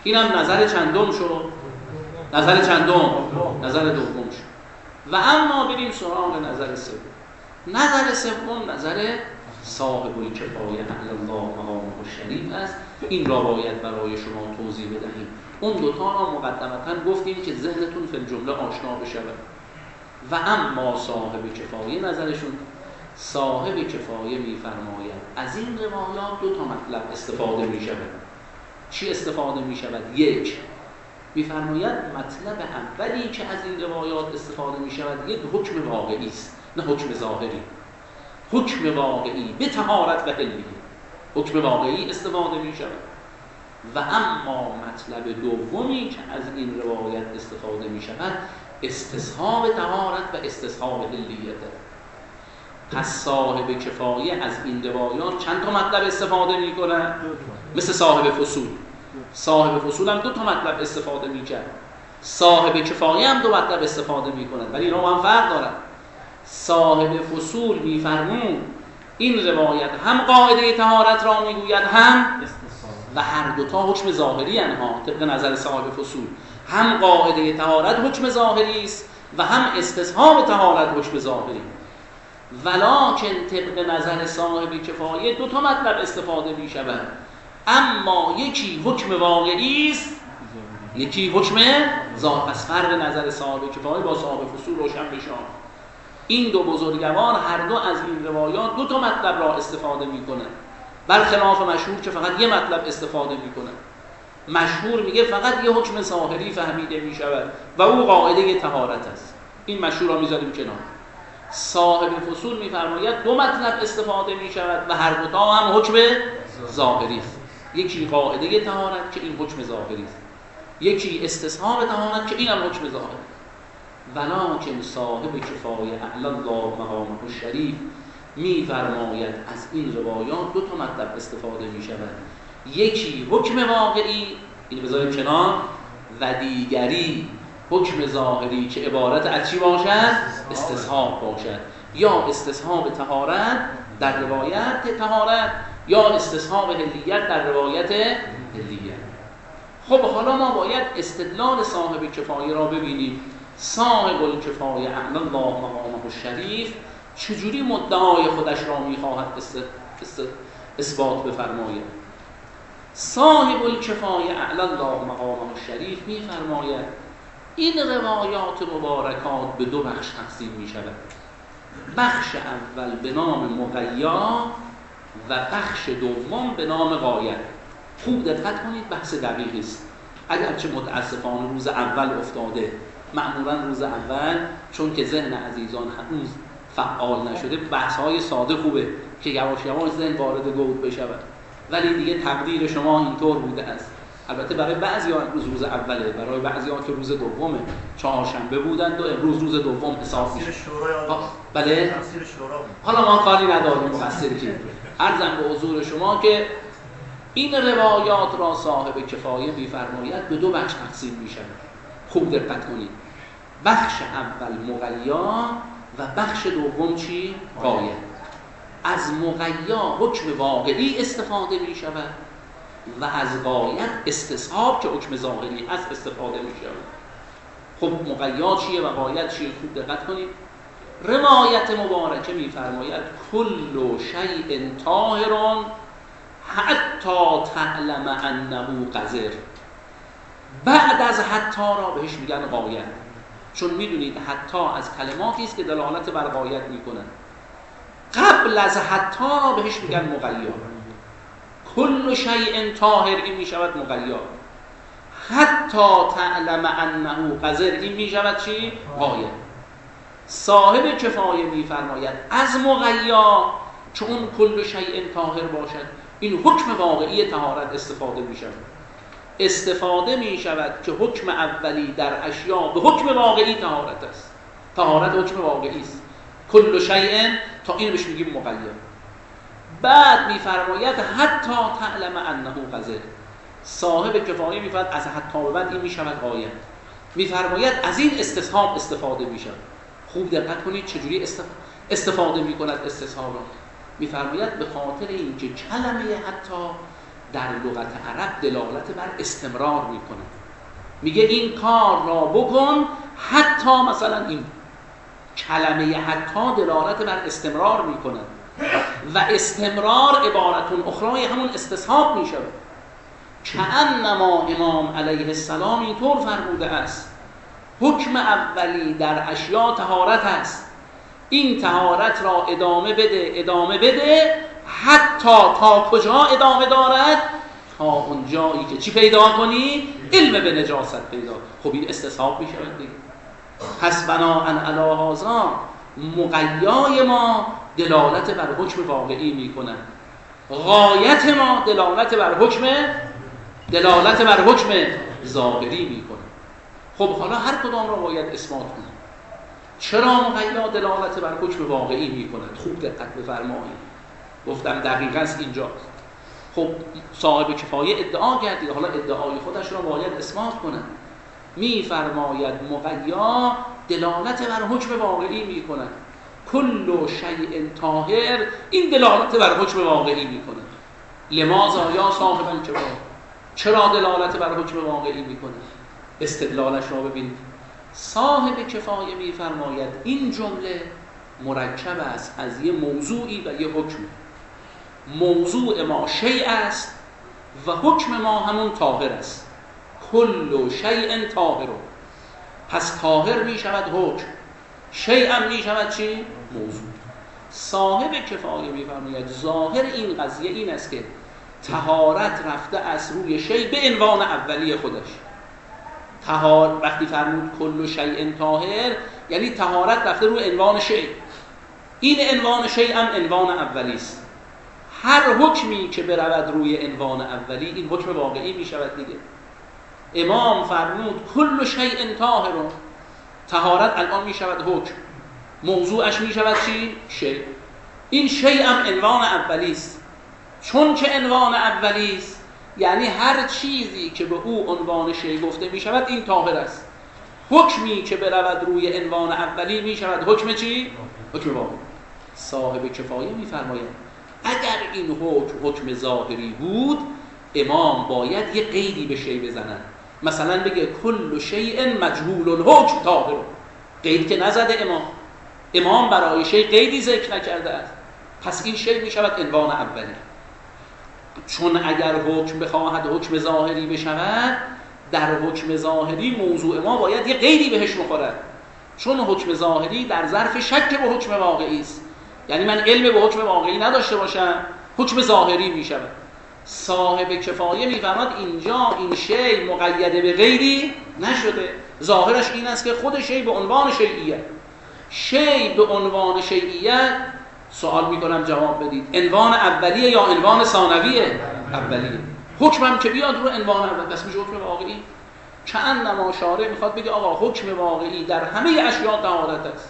اینم نظر چندم شد؟ نظر چندم؟ نظر دوم شد. و اما بریم سراغ نظر سوم. نظر سوم نظر صاحب الکفایه اعلی الله مقامه الشریف است. این را باید برای شما توضیح بدهیم. اون دوتا را مقدمتا گفتیم که ذهنتون فی الجمله آشنا بشود. و اما صاحب کفایه نظرشون، صاحب کفایه میفرماید از این روایات دو تا مطلب استفاده می شود. چی استفاده می شود؟ یک، میفرماید مطلب اولی که از این روایات استفاده می شود یک حکم واقعی است، نه حکم ظاهری. حکم واقعی به طهارت و حلیه، حکم واقعی استفاده می شود. و اما مطلب دومی که از این روایت استفاده می شود استصحاب طهارت و استصحاب حلیت. پس صاحب کفایه از این روایات چند تا مطلب استفاده می کنه؟ مثل صاحب فصول. صاحب فصول هم دو تا مطلب استفاده می کرد. صاحب کفایه هم دو مطلب استفاده می کند، ولی اینا هم فرق دارن. صاحب فصول می فرمون این روایت هم قاعده طهارت را می گوید هم و هر دوتا حکم ظاهری انها طبق نظر صاحب فصول. هم قاعده طهارت حکم ظاهری است و هم استصحاب طهارت حکم ظاهری. ولکن طبق نظر صاحب کفایه دو تا مطلب استفاده می شود، اما یکی حکم واقعی است، یکی حکم ظاهری. پس فرق نظر صاحب کفایه با صاحب فصول روشن بشان. این دو بزرگوار هر دو از این روایات دو تا مطلب را استفاده می کنند، برخلاف مشهور که فقط یه مطلب استفاده می کنند. مشهور میگه فقط یه حکم ظاهری فهمیده می شود و او قاعده طهارت است. این مشهور را میذاریم کنار. صاحب فصول میفرماید دو مطلب استفاده می شود و هر دو تا هم حکم ظاهری است. یکی قاعده طهارت که این حکم ظاهری است، یکی استصحاب طهارت که این هم حکم ظاهری. ولکن صاحب کفایه اعلی الله مقامه الشریف میفرماید از این روایات دو تا مطلب استفاده می شود، یکی حکم واقعی، این بذاریم کنار، و دیگری حکم ظاهری که عبارت از چی باشد؟ استصحاب باشد. یا استصحاب طهارت در روایت طهارت یا استصحاب حلیت در روایت حلیت. خب حالا ما باید استدلال صاحب کفایه را ببینیم. صاحب الکفایه اعلی الله مقامه الشریف چجوری مدعای خودش را میخواهد است... است... اثبات بفرماید؟ صاحب الکفایه اعلی الله مقامه الشریف میفرماید این روایات مبارکات به دو بخش تقسیم می شود. بخش اول به نام مقیا و بخش دوم به نام غایه. خوب دقت کنید، بحث دقیقی است. اگرچه متاسفانه روز اول افتاده، معمولا روز اول چون که ذهن عزیزان هنوز فعال نشده، بحث‌های ساده خوبه که یواش یواش ذهن وارد گود بشود، ولی دیگه تقدیر شما اینطور بوده است. البته برای بعضی‌ها امروز روز اوله، برای بعضی‌ها که روز دومه، چهارشنبه بودند و امروز روز دوم حساب میشه. بله؟ حالا ما کاری نداریم مقصر کی. عرضم به حضور شما که این روایات را صاحب کفایه می‌فرماید به دو بخش تقسیم می‌شود. خوب دقت کنید. بخش اول مقیا و بخش دوم چی؟ غایه. از مقیا حکم واقعی استفاده می‌شود و از غایت استصحاب که حکم ظاهری هست استفاده می شود. خب مقیا چیه و غایت چیه؟ خوب دقت کنید. روایت مبارکه می فرماید کل شیء طاهر حتی تعلم انه قذر. بعد از حتی را بهش میگن غایت، چون میدونید حتی از کلماتی است که دلالت بر غایت میکنن. قبل از حتی را بهش میگن مقیا. کل شیء طاهر این می شود مقیا، حتی تعلم انه قذر این می شود چی؟ غایه. صاحب کفایه می فرماید از مقیا چون کل شیء طاهر باشد این حکم واقعی طهارت استفاده می شود. استفاده می شود که حکم اولی در اشیاء به حکم واقعی طهارت است. طهارت حکم واقعی است. کل شیء تا این بهش میگیم مقیا. بعد میفرماید حتی تعلم انه قذر. صاحب کفایه میفرماید از حتی به بعد این میشود غایه. میفرماید از این استصحاب استفاده میشود. خوب دقت کنید چجوری استفاده میکند استصحاب را. میفرماید به خاطر اینکه کلمه حتی در لغت عرب دلالت بر استمرار میکنه. میگه این کار را بکن حتی مثلا این کلمه حتی دلالت بر استمرار میکنه و استمرار عبارتون اخرای همون استصحاب میشه. کأنما امام علیه السلام اینطور فرموده است حکم اولی در اشیاء طهارت است، این طهارت را ادامه بده ادامه بده حتی تا کجا ادامه دارد؟ تا اون جایی که چی پیدا کنی؟ علم به نجاست پیدا. خب این استصحاب میشه دیگه. پس بناءً علی هذا مقیای ما دلالت بر حکم واقعی میکنه، غایت ما دلالت بر حکم دلالت بر حکم ظاهری میکنه. خب حالا هر کدام را باید اثبات کنیم. چرا مقیا دلالت بر حکم واقعی میکند؟ خوب دقت بفرمایید. گفتم دقیقاً است اینجاست. خب صاحب کفایه ادعا کردید، حالا ادعای خودش را باید اثبات کنه. میفرماید مقیا دلالت بر حکم واقعی میکند. کل شیء طاهر، این دلالت بر حکم واقعی میکنه. لماذا یا صاحب الکفایه؟ چرا دلالت بر حکم واقعی میکنه؟ استدلالش را ببینید. صاحب کفایه میفرماید این جمله مرکب است از یه موضوعی و یه حکم. موضوع ما شیء است و حکم ما همون طاهر است. کل شیء طاهر، پس طاهر می شود حکم، شیء هم می شود چی؟ موضوع. صاحب کفایه می فرماید ظاهر این قضیه این است که طهارت رفته از روی شیء به عنوان اولی خودش. طهار وقتی فرمود کل شیء طاهر یعنی طهارت رفته روی عنوان شیء. این عنوان شیء هم عنوان اولی است. هر حکمی که برود روی عنوان اولی این حکم واقعی می شود دیگه. امام فرمود کل شیء طاهر، طهارت الان می شود حکم، موضوعش می شود چی؟ شیء. این شیء هم عنوان اولی است. چون که عنوان اولی است یعنی هر چیزی که به او عنوان شیء گفته می شود این طاهر است. حکمی که برود روی عنوان اولی می شود حکم چی؟ حکم واقعی. صاحب کفایه می فرماید اگر این حکم حکم ظاهری بود امام باید یه قیدی به شیء بزنن، مثلا بگه کل شیء مجهول الحکم طاهر. قید که نزده امام. امام برای شیء قیدی ذکر نکرده است، پس این شیء می شود عنوان اولی. چون اگر حکم بخواهد حکم ظاهری بشود، در حکم ظاهری موضوع ما باید یه قیدی بهش بخورد، چون حکم ظاهری در ظرف شک به حکم واقعی است. یعنی من علم به حکم واقعی نداشته باشم حکم ظاهری می شود. صاحب کفایه می فرماید اینجا این شیء مقید به غیری نشده، ظاهرش این است که خود شیء به عنوان شیعیت. شیء به عنوان شیعیت، سوال می کنم جواب بدید، عنوان اولیه یا عنوان ثانویه؟ اولیه. حکمم که بیاد رو عنوان اول بس میشه حکم واقعی. کأنما شارع میخواد بگه آقا حکم واقعی در همه اشیاء طهارت است.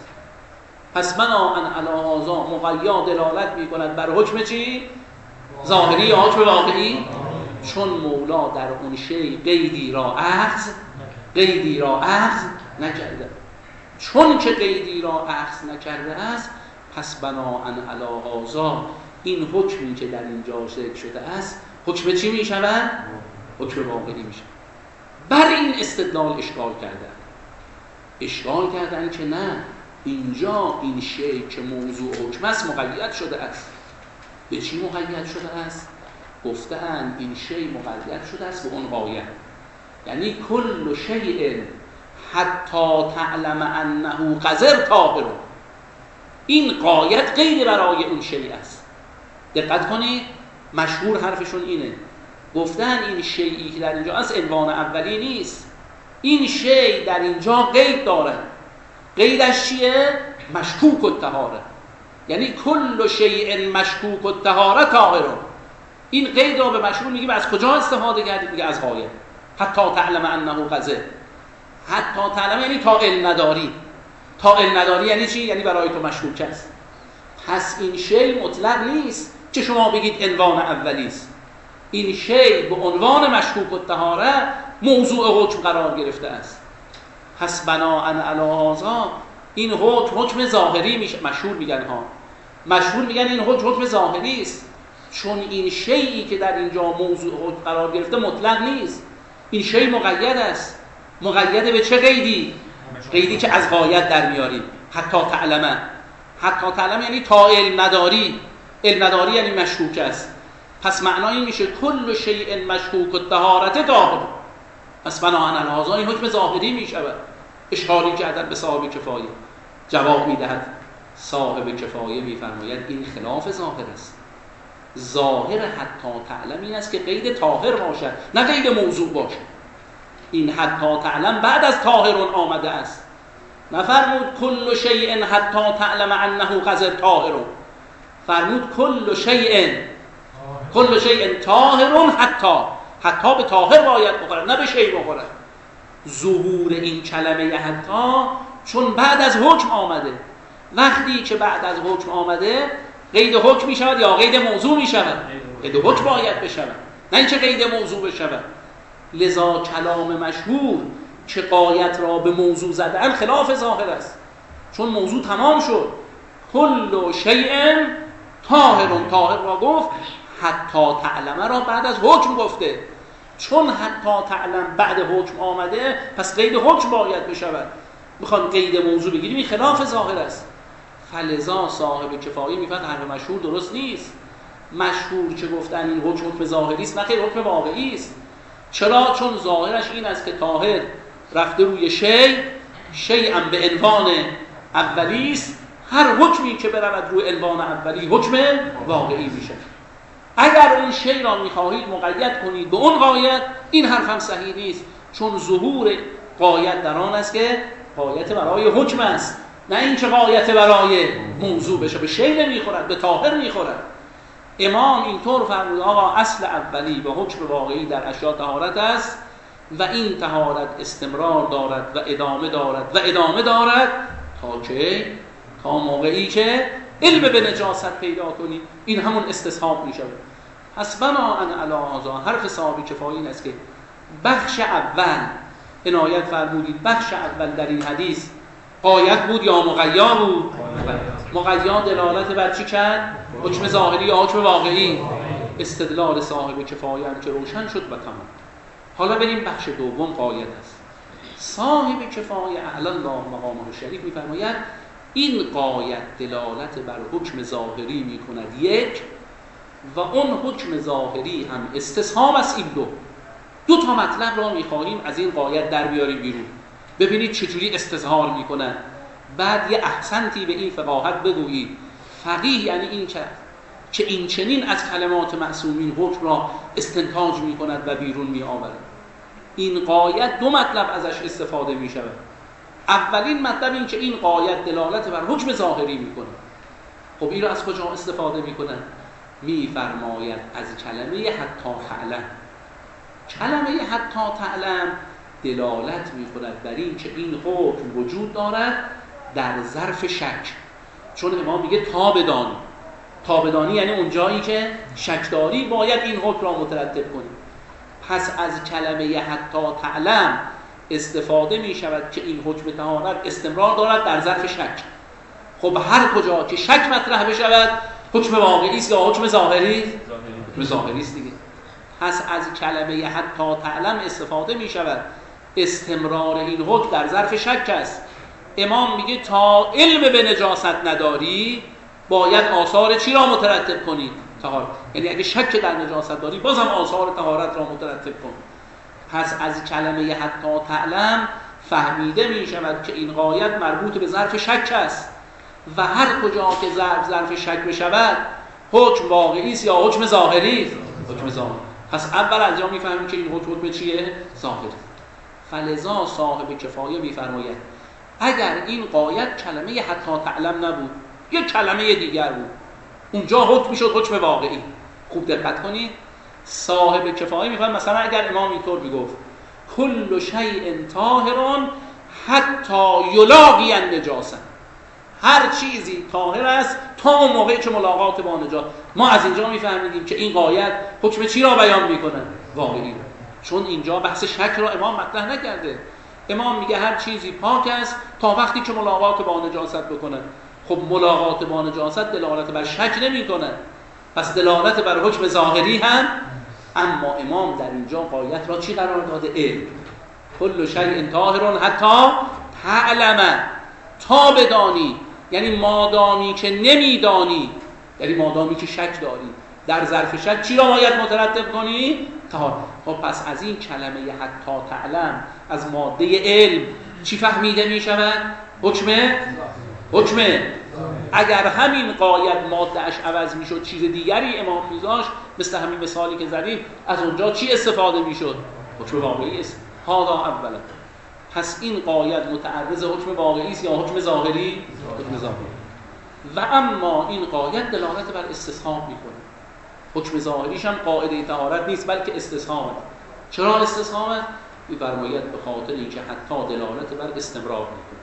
پس بناءً علی هذا مقیا دلالت میکند بر حکم چی؟ ظاهری یا حکم واقعی؟ چون مولا در اون شیء قیدی را اخذ قیدی را اخذ نکرده. چون که قیدی را اخذ نکرده است، پس بناءً علی هذا این حکمی که در اینجا ذکر شده است حکم چی می شود؟ حکم واقعی می شود. بر این استدلال اشکال کردن اشکال کردن که نه، اینجا این شیء که موضوع حکم است مقید شده است. به چی مقید شده است؟ گفتن این شیء مقید شده است به اون غایه، یعنی کل شیء حتی تعلم انه قذر طاهر. این غایت غیر برای اون شیء است. دقت کنید، مشهور حرفشون اینه، گفتن این شیئی که در اینجا است عنوان اولی نیست، این شیء در اینجا قید داره. قیدش چیه؟ مشکوک الطهاره، یعنی کل شیء مشکوک الطهاره طاهر. این قید را به مشهور میگیم از کجا استفاده کردید؟ میگه از غایه. حتی تعلم انه قذر. حتی تعلم یعنی تا علم نداری. تا علم نداری یعنی چی؟ یعنی برای تو مشکوک است. پس این شیء مطلق نیست که شما بگید عنوان اولی است. این شیء به عنوان مشکوک الطهاره موضوع حکم قرار گرفته است. پس بناءً علی هذا این حکم حکم ظاهری میشه. مشهور میگن ها مشهور میگن این حکم حکم ظاهری است، چون این شیئی که در اینجا موضوع قرار گرفته مطلق نیست، این شیء مقید است. مقید به چه قیدی؟ قیدی که از غایت در میاریم. حتی تعلمه، حتی تعلم یعنی تا علم نداری. علم نداری یعنی مشکوک است. پس معنای این میشه کل شیء مشکوک الطهارت طاهر. پس بناهن الهذا این حکم ظاهری میشود. اشاره کردن به صاحب کفایه. جواب میدهد صاحب کفایه میفرماید این خلاف ظاهر است. ظاهر حتی تعلم این است که قید طاهر باشد، نه قید موضوع باشد. این حتی تعلم بعد از طاهرون آمده است. نفرمود کل شیء حتی تعلم انه قذر طاهر، فرمود کل شیء کل شیء طاهر حتی حتی به طاهر باید بخورد، نه به شیء بخورد. ظهور این کلمه حتی چون بعد از حکم آمده. وقتی که بعد از حکم آمده قید حکم می شود یا قید موضوع می شود؟ قید حکم باید بشود، نه اینکه قید موضوع بشود. لذا کلام مشهور که قایت را به موضوع زدن خلاف ظاهر است، چون موضوع تمام شد. کل شیء طاهر، طاهر را گفت، حتی تعلمه را بعد از حکم گفته. چون حتی تعلم بعد حکم آمده پس قید حکم باید بشود. میخوان قید موضوع بگیریم این خلاف ظاهر است. فلذا صاحب کفایه میفرد حرف مشهور درست نیست. مشهور که گفتن این حکم حکم ظاهری است، نه خیر حکم واقعی است. چرا؟ چون ظاهرش این است که طاهر رفته روی شی، شی هم به عنوان اولی است. هر حکمی که برود روی عنوان اولی حکم واقعی میشه. اگر اون شی را میخواهید مقید کنید به اون غایت، این حرف هم صحیح نیست، چون ظهور غایت در آن است که غایت برای حکم است، نه اینکه غایت برای موضوع بشه. به شی نمیخورد، به طاهر میخورد. امام اینطور فرمود آقا اصل اولی به حکم واقعی در اشیاء طهارت است و این طهارت استمرار دارد و ادامه دارد و ادامه دارد تا که تا موقعی که علم به نجاست پیدا کنی. این همون استصحاب میشه. پس بناهن علی هذا حرف صاحب کفایه این است که بخش اول عنایت فرمودید، بخش اول در این حدیث قایت بود یا مقیا بود؟ مقیا دلالت بر چی کرد؟ حکم ظاهری یا حکم واقعی؟ استدلال صاحب کفایه هم که روشن شد و تمام. حالا بریم بخش دوم قایت است. صاحب کفایه اعلی الله مقامه الشریف میفرماید این قایت دلالت بر حکم ظاهری میکند یک، و اون حکم ظاهری هم استصحاب است. این دو دو تا مطلب را میخواهیم از این قایت در بیاریم بیرون. ببینید چجوری استظهار میکنن، بعد یه احسنتی به این فقاهت بگویید. فقیه یعنی این که که این چنین از کلمات معصومین حکم را استنتاج میکند و بیرون میآورد. این قایت دو مطلب ازش استفاده میشود. اولین مطلب این که این قایت دلالت بر حکم ظاهری میکنه. خب این را از کجا استفاده میکنن؟ میفرماید از کلمه حتی تعلم. کلمه حتی تعلم دلالت میکند بر این که این حکم وجود دارد در ظرف شک. چون امام میگه تا بدانی. تا بدانی یعنی اون جایی که شک داری باید این حکم را مترتب کنی. پس از کلمه حتی تعلم استفاده می شود که این حکم طهارت استمرار دارد در ظرف شک. خب هر کجا که شک مطرح بشود حکم واقعی است یا حکم ظاهری؟ حکم ظاهری است دیگه. پس از کلمه حتی تعلم استفاده می شود استمرار این حکم در ظرف شک است. امام میگه تا علم به نجاست نداری باید آثار چی را مترتب کنی؟ طهارت. یعنی اگه شک در نجاست داری بازم آثار طهارت را مترتب کن. پس از کلمه حتی تعلم فهمیده می شود که این غایت مربوط به ظرف شک است و هر کجا که ظرف ظرف شک بشود حکم واقعی است یا حکم ظاهری است؟ حکم ظاهری. پس اول از جا میفهمیم که این حکم حکم چیه؟ ظاهری. فلذا صاحب کفایه میفرماید اگر این قایت کلمه حتی تعلم نبود، یک کلمه دیگر بود، اونجا حکم میشد حکم واقعی. خوب دقت کنید. صاحب کفایه میفرماید مثلا اگر امام اینطور میگفت کل شیء طاهر حتی یلاقی النجاسه، هر چیزی طاهر است تا اون موقعی که ملاقات با نجاست. ما از اینجا میفهمیدیم که این قایت حکم چی را بیان میکنه؟ واقعی را. چون اینجا بحث شک را امام مطرح نکرده. امام میگه هر چیزی پاک است تا وقتی که ملاقات با نجاست بکنه. خب ملاقات با نجاست دلالت بر شک نمیکنه. پس دلالت بر حکم ظاهری هم، اما امام در اینجا غایت را چی قرار داده؟ علم. کل شیء طاهر حتی تعلم، تا بدانی، یعنی مادامی که نمیدانی، یعنی مادامی که شک داری در ظرف شک چی را باید مترتب کنی؟ طهارت. خب پس از این کلمه حتی تعلم از ماده علم چی فهمیده می شود؟ حکمه؟ حکمه. اگر همین قاید مادهش عوض می شد چیز دیگری امام می داشت، مثل همین مثالی که زدیم، از اونجا چی استفاده می شد؟ حکم واقعی است. هادا اولا. پس این قاید متعرض حکم واقعی است یا حکم ظاهری؟ حکم ظاهری. و اما این قاید دلالت بر استصحاب میکنه. حکم ظاهریش هم قاعده طهارت نیست بلکه استصحاب است. چرا استصحاب است؟ می‌فرماید به خاطر اینکه حتی دلالت بر استمرار میکنه.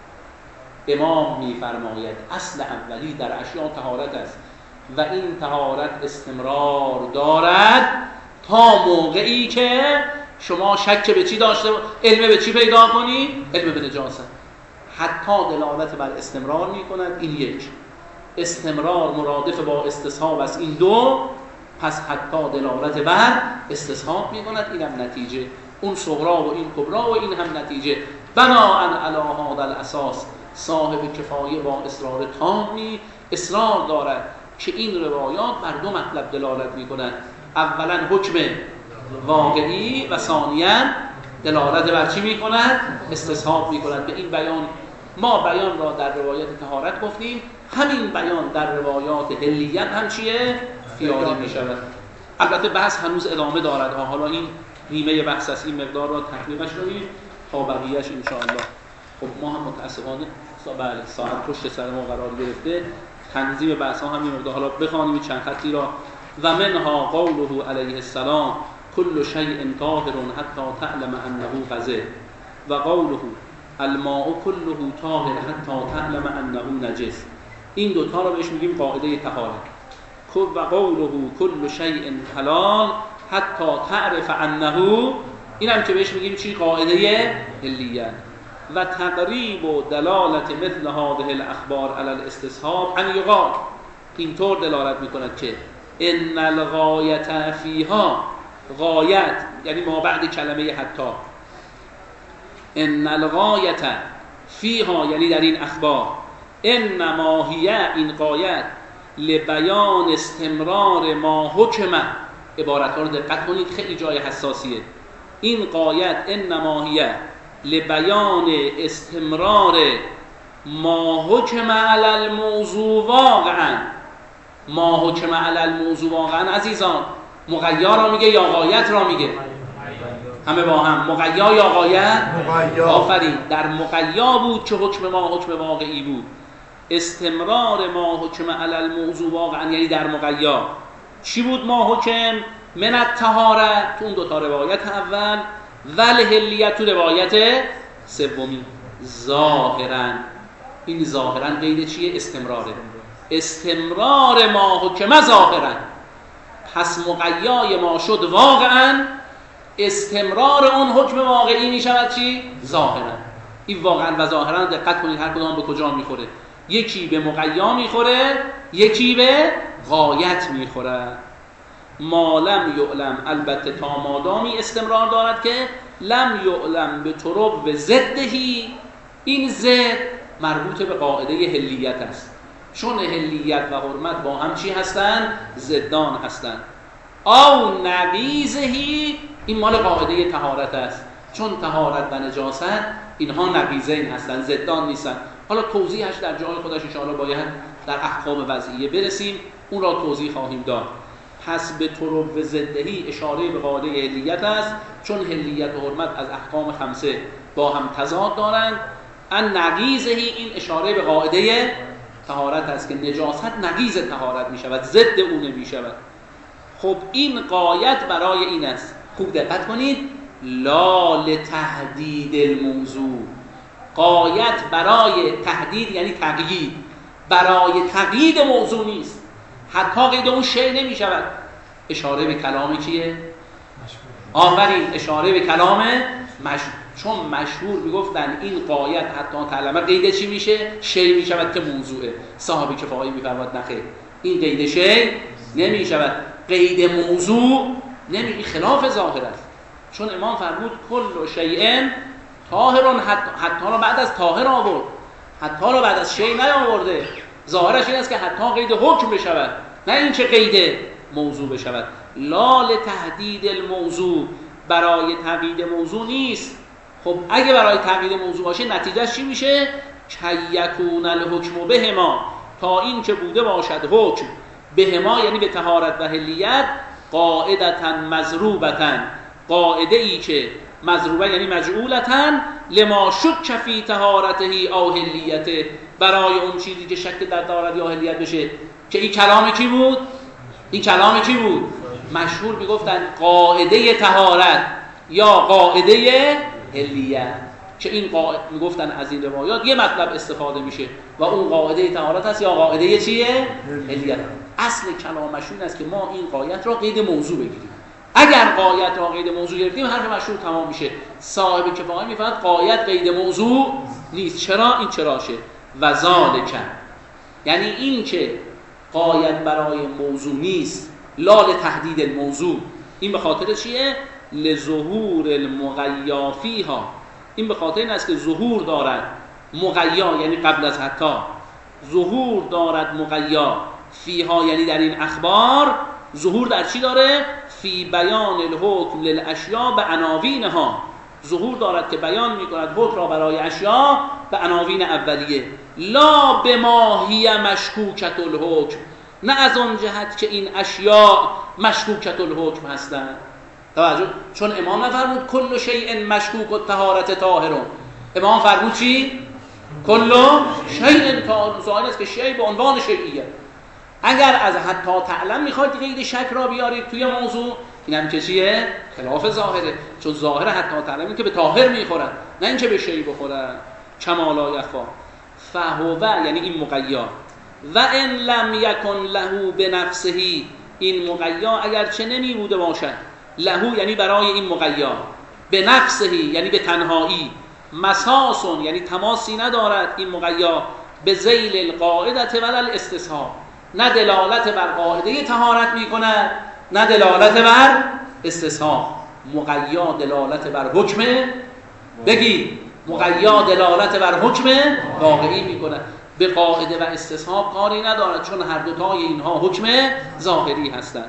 امام می‌فرماید اصل اولی در اشیاء طهارت است و این طهارت استمرار دارد تا موقعی که شما شک به چی داشته، علم به چی پیدا کنی؟ علم به نجاست. حتی دلالت بر استمرار میکند. این یک. استمرار مرادف با استصحاب است. این دو. پس حتی دلالت بر استصحاب میکند. اینم نتیجه. اون صغرا و این کبرا و این هم نتیجه. بناء علی هذا الاساس صاحب کفایه با اصرار تامی اصرار دارد که این روایات بر دو مطلب دلالت میکنند. اولا حکم واقعی و ثانیاً دلالت بر چی میکند؟ استصحاب میکند. به این بیان ما بیان را در روایت طهارت گفتیم، همین بیان در روایات حلیت هم چیه؟ پیاده میشود. البته بحث هنوز ادامه دارد. حالا این نیمه بحث است، این مقدار را تحقیقش کنیم تا بقیه‌اش ان شاء الله. خب ما هم متأسفانه بله ساعت پشت سر ما قرار گرفته، تنظیم بحث ها هم این مقدار. حالا بخوانیم چند خطی را. و منها قوله علیه السلام کل شیء طاهر حتی تعلم انه قذر و قوله الماء کله طاهر حتی تعلم انه نجس. این دوتا رو بهش میگیم قاعده طهارت. و قوله کل شیء حلال حتی تعرف انه، اینم که بهش میگیم چی؟ قاعده حلیه. و تقریب و دلالت مثل هذه الاخبار علی الاستصحاب ان یقال، اینطور دلالت میکند که ان الغایت فیها، غایت یعنی ما بعد کلمه حتی، ان الغایت فیها یعنی در این اخبار، انما هی این غایت لبیان استمرار ما حکم. عبارت ها رو دقت کنید، خیلی جای حساسیه. این غایت انما هی لبیان استمرار ما حکم علی الموضوع واقعا. ما حکم علی الموضوع واقعا عزیزان، مغیا را میگه یا غایت را میگه؟ همه با هم. مغیا یا غایت؟ مغیا. آفرین. در مغیا بود که حکم ما حکم واقعی بود. استمرار ما حکم علی الموضوع واقعا یعنی در مغیا چی بود؟ ما حکم من الطهارت تو اون دو تا روایت اول، ول حلیت تو روایت سومی. ظاهرا، این ظاهرا قید چیه؟ استمراره. استمرار ما حکم ظاهرا، پس مغیای ما شد واقعا، استمرار اون حکم واقعی می شود چی؟ ظاهرا. این واقعا و ظاهرا دقت کنید هر کدام به کجا میخوره. یکی به مغیا میخوره، یکی به غایت میخوره. ما لم یعلم، البته تا مادامی استمرار دارد که لم یعلم به طرق و زدهی. این زد مربوط به قاعده حلیت است، چون حلیت و حرمت با هم چی هستن؟ زدان هستن. او نقیضهی، این مال قاعده طهارت است، چون طهارت و نجاست اینها نقیضین هستن، زدان نیستن. حالا توضیحش در جای خودش ان شاء الله باید در احکام وضعیه برسیم، اون را توضیح خواهیم داد. پس به طرق و زدهی اشاره به قاعده حلیت است، چون حلیت و حرمت از احکام خمسه با هم تضاد دارند. ان نقیضهی، این اشاره به قاعده طهارت است که نجاست نقیض طهارت می شود، ضد اون می شود. خب این قایت برای این است، خوب دقت کنید، لا لتحدید الموضوع. قایت برای تحدید یعنی تقیید، برای تقیید موضوع نیست. حتی قید اون شیء نمی شود. اشاره به کلام کیه؟ آفرین، اشاره به کلام مشهور. چون مشهور میگفتن این قایت حتی تعلمه قید چی میشه؟ شیء می شود که موضوعه. صاحب کفایه میفرماد نخیر، این قید شیء نمی شود. قید موضوع نمی، خلاف ظاهر است. چون امام فرمود کل شیء طاهر، حتی حتی رو بعد از طاهر آورد، حتی رو بعد از شیء نیاورده. ظاهرش این است که حتی قید حکم بشود، نه این که قید موضوع بشود. لا لتحدید الموضوع، برای تقیید موضوع نیست. خب اگه برای تقیید موضوع باشه نتیجهش چی میشه؟ کیکون الحکم بهما، تا این که بوده باشد حکم بهما، یعنی به طهارت و حلیت، قاعدتا مضروبتا، قاعده ای که مضروبه یعنی مجعولتا، لما شک فی طهارته او حلیته، برای اون چیزی که شک در طهارت یا حلیت بشه. که این کلام کی بود؟ این کلام کی بود؟ مشهور میگفتن قاعده طهارت یا قاعده حلیت، که این قاعده میگفتن از این روایات یه مطلب استفاده میشه و اون قاعده طهارت هست یا قاعده چیه؟ حلیت. اصل کلامش این است که ما این قاعده را قید موضوع بگیریم. اگر قاعده را قید موضوع گرفتیم حرف مشهور تمام میشه. صاحب کفایه میفهمد قاعده قید موضوع نیست. چرا؟ این چراشه. و ذالک، یعنی این که قاعده برای موضوع نیست، لا لتحدید الموضوع، این به خاطر چیه؟ لظهور المغیا فیها، این به خاطر این است که ظهور دارد مغیا، یعنی قبل از حتی، ظهور دارد مغیا فیها، یعنی در این اخبار. ظهور در چی داره؟ فی بیان الحکم للاشیاء به عناوینها، ظهور دارد که بیان میکند حکم را برای اشیاء به عناوین اولیه. لا بما هی مشکوکت الحکم، نه از آن جهت که این اشیاء مشکوکت الحکم هستند. توجه، چون امام نفرمود کل شیء مشکوک الطهارت طاهر، امام فرمود چی؟ کل شیء طاهر. ظاهر است که شیء به عنوان شیعیه. اگر از حتی تعلم میخواید قید شک را بیارید توی موضوع، این هم که چیه؟ خلاف ظاهره. چون ظاهر حتی تعلمی که به طاهر میخورد، نه این که به شیء بخورد. کما لا یخفا فهو، یعنی این مقیا، و ان لم یکن له بنفسه، این مقیا اگر چه نمی بوده باشد، له یعنی برای این مقیا، به نفسه یعنی به تنهایی، مساسون یعنی تماسی ندارد این مقیا، به ذیل القاعده ولا الاستصحاب، نه دلالت بر قاعده طهارت میکند نه دلالت بر استصحاب. مقیا دلالت بر حکم، بگی مقیا دلالت بر حکم واقعی میکند، به قاعده و استصحاب کاری ندارد، چون هر دوتای اینها حکم ظاهری هستند.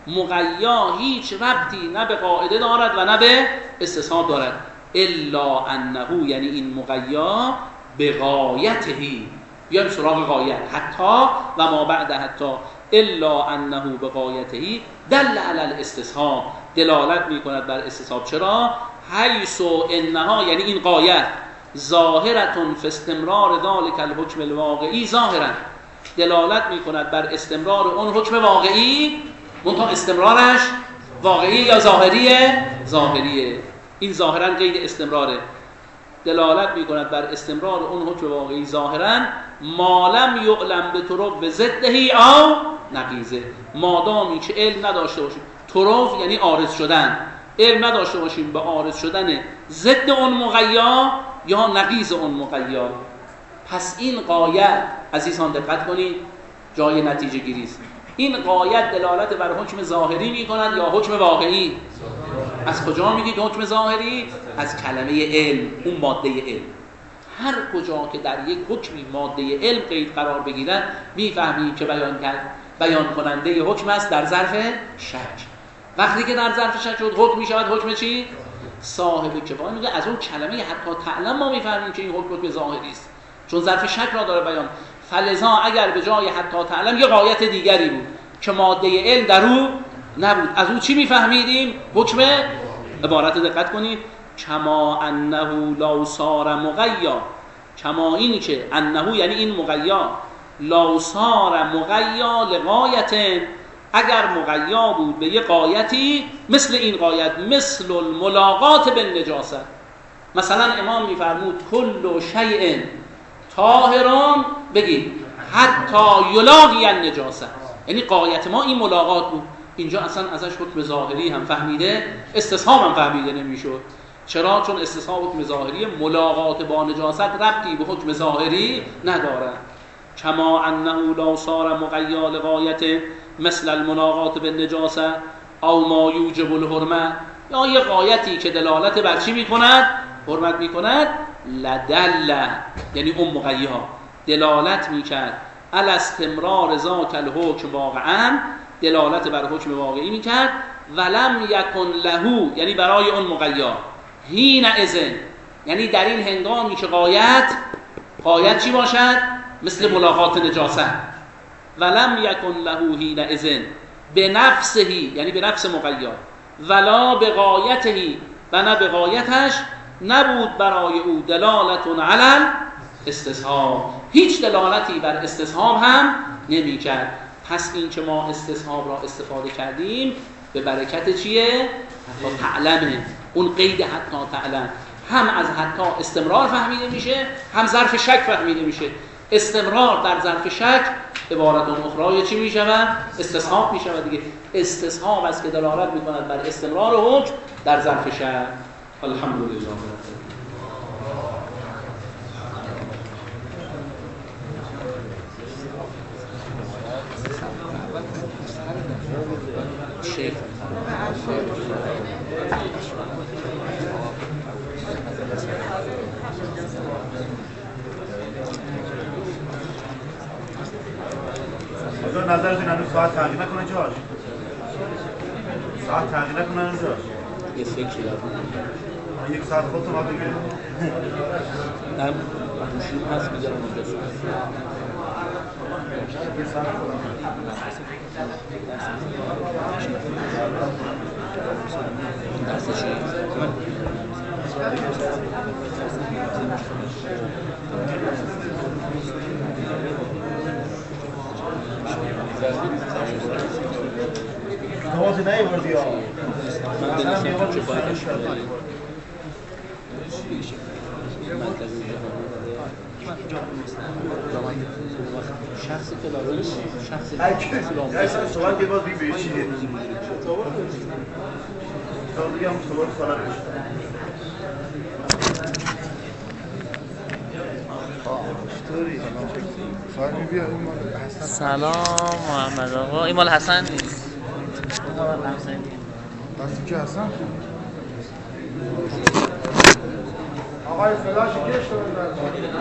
مقیا هیچ ربطی نه به قاعده دارد و نه به استصحاب دارد. الا انه، یعنی این مقیا به غایتهی، بیایم سراغ غایت، حتی و ما بعد حتی، الا انه به غایتهی دل علی الاستصحاب، دلالت میکند بر استصحاب. چرا؟ حیث انها، یعنی این غایت، ظاهرتون فی استمرار ذلک الحکم الواقعی، ظاهرا دلالت میکند بر استمرار اون حکم واقعی، منتها استمرارش واقعی یا ظاهریه؟ ظاهریه. این ظاهرا قید استمراره، دلالت میکند بر استمرار اون حکم واقعی ظاهرا، ما لم یعلم به طرف به ضده او نقیضه، مادامی که علم نداشته باشیم، طرف یعنی عارض شدن، علم نداشته باشیم به عارض شدن ضد اون مقیا یا نقیض اون مقیا. پس این غایت، عزیزان دقت کنید، جای نتیجه گیری است. این غایت دلالت بر حکم ظاهری میکند یا حکم واقعی؟ از کجا میگید حکم ظاهری؟ از کلمه علم، اون ماده علم. هر کجا که در یک حکمی ماده علم قید قرار بگیرد، میفهمیم که بیان کرد بیان کننده حکم است در ظرف شک. وقتی که در ظرف شک شد حکم میشود حکم چی؟ صاحب کفایه میگه از اون کلمه حتی تعلم ما میفهمیم که این حکم حکم ظاهری است، چون ظرف شک را داره بیان. فلذا اگر به جای حتی تعلم یه غایت دیگری بود که ماده علم در او نبود، از او چی میفهمیدیم؟ حکم. عبارت دقت کنید، کما انه لو صار مغیا، کما این که انه یعنی این مغیا، لو صار مغیا لغایت، اگر مغیا بود به یه غایتی، مثل این غایت، مثل الملاقات بالنجاست. مثلا امام میفرمود کل شیء طاهران، بگید حتی یلاقی النجاسه، یعنی غایت ما این ملاقات بود. اینجا اصلا ازش حکم ظاهری هم فهمیده، استصحاب هم فهمیده نمیشد. چرا؟ چون استصحاب حکم ظاهری، ملاقات با نجاست ربطی به حکم ظاهری نداره. کما انه لا صار مقیا لغایت مثل المناقات بالنجاسه او ما یوجب الحرمه، یا یه غایتی که دلالت بر چی میکند؟ حرمت میکند. لدل، یعنی اون مقیا دلالت میکرد علی استمرار ذاک الحکم واقعا، دلالت بر حکم واقعی میکرد. ولم یکن له، یعنی برای اون مقیا، حین اذن، یعنی در این هنگامی که غایت غایت چی باشد؟ مثل ملاقات نجاسه. ولم یکن له حین اذن به نفسه، یعنی به نفس مقیا، ولا به غایته، و نه به غایتش، نبود برای او دلالت علی استصحاب، هیچ دلالتی بر استصحاب هم نمی کرد. پس این که ما استصحاب را استفاده کردیم به برکت چیه؟ حتی تعلمه. اون قید حتی تعلم هم از حتی استمرار فهمیده میشه، هم ظرف شک فهمیده میشه. استمرار در ظرف شک عبارت اخرى چی میشود؟ استصحاب میشود دیگه. استصحاب است که دلالت میکند بر استمرار حکم در ظرف شک. الحمدلله. شیخ حضور نظرتون هنوز ساعت تغییر نکنه جاش؟ ساعت تغییر نکنه هنوز جاش؟ یه فکری دارم. یک ساعت خودتون ها بگیرید. نه گوشیم هست میذارم اونجا ساعت. یک ساعت خودم. درس چی؟ نمازی نیوردی ها. من دلستم تو چه باید اشکال داری؟ شخصی که لازم شخصی که شخصی صحبت که باز بیم به چیه؟ تا دیگه هم صحبت ساله بشه. سلام محمد آقا. این مال حسن نیست. دستی که حسن؟ آقای فلاشی که شده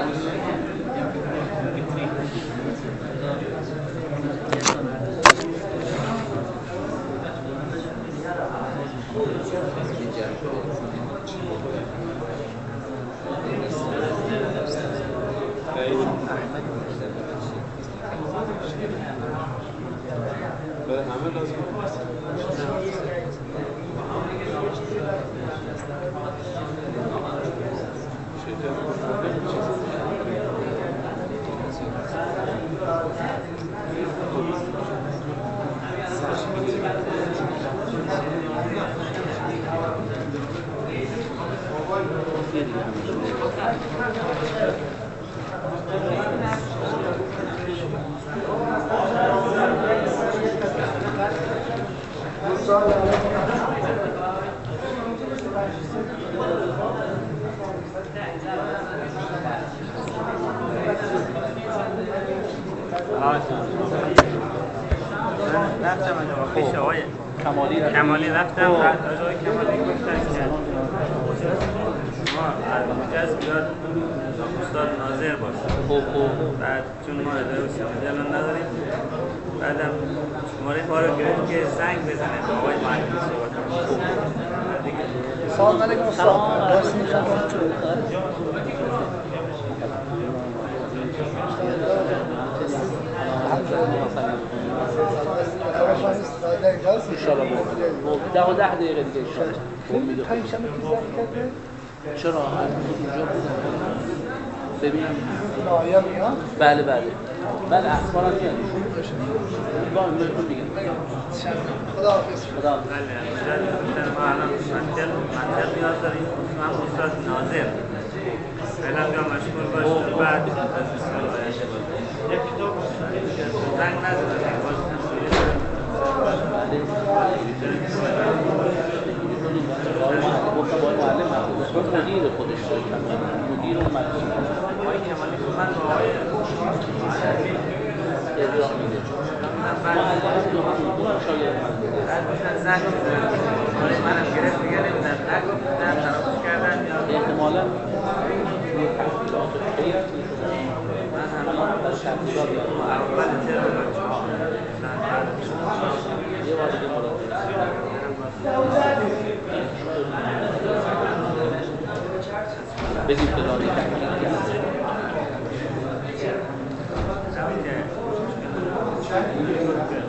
رفتم از پیش آقای کمالی رفتم کمالی رفتم آقای کمالی گفتن که شما از مجاز بیاد استاد ناظر باشه. بعد چون ما اداره سیاسی الان نداریم، بعدم شماره ما رو گرفت که زنگ بزنه به آقای معلمی صحبت کنه. سلام علیکم استاد. انشاءالله ده و ده دقیقه دیگه انشاءالله. پنج شنبه کی زنگ کرده؟ چرا؟ اونجا بودم ببینم. نایل میاد؟ بله بله بله اخبار هم میاد. باید بهتون میگم. خدا حافظ. خدا حافظ. بله مجاز ما الان منطل منطل نیاز داریم، هم استاد ناظر فعلا جا مشغول باشه. بعد از استاد باشه یک کتاب زنگ نزدن باشه. گفتم باید معلم هست مدیر خودش داشت مدیر اون مدرسه آقای کمالی من با آقای نگفتن آره منم گرفت دیگه نمیدن نگفتن خرابش کردن یا احتمالاً توی تحصیلات خیلی از من همین اول ترم بچه ها یه بار دیگه مراجعه بدیم فلانی تحقیقی هست که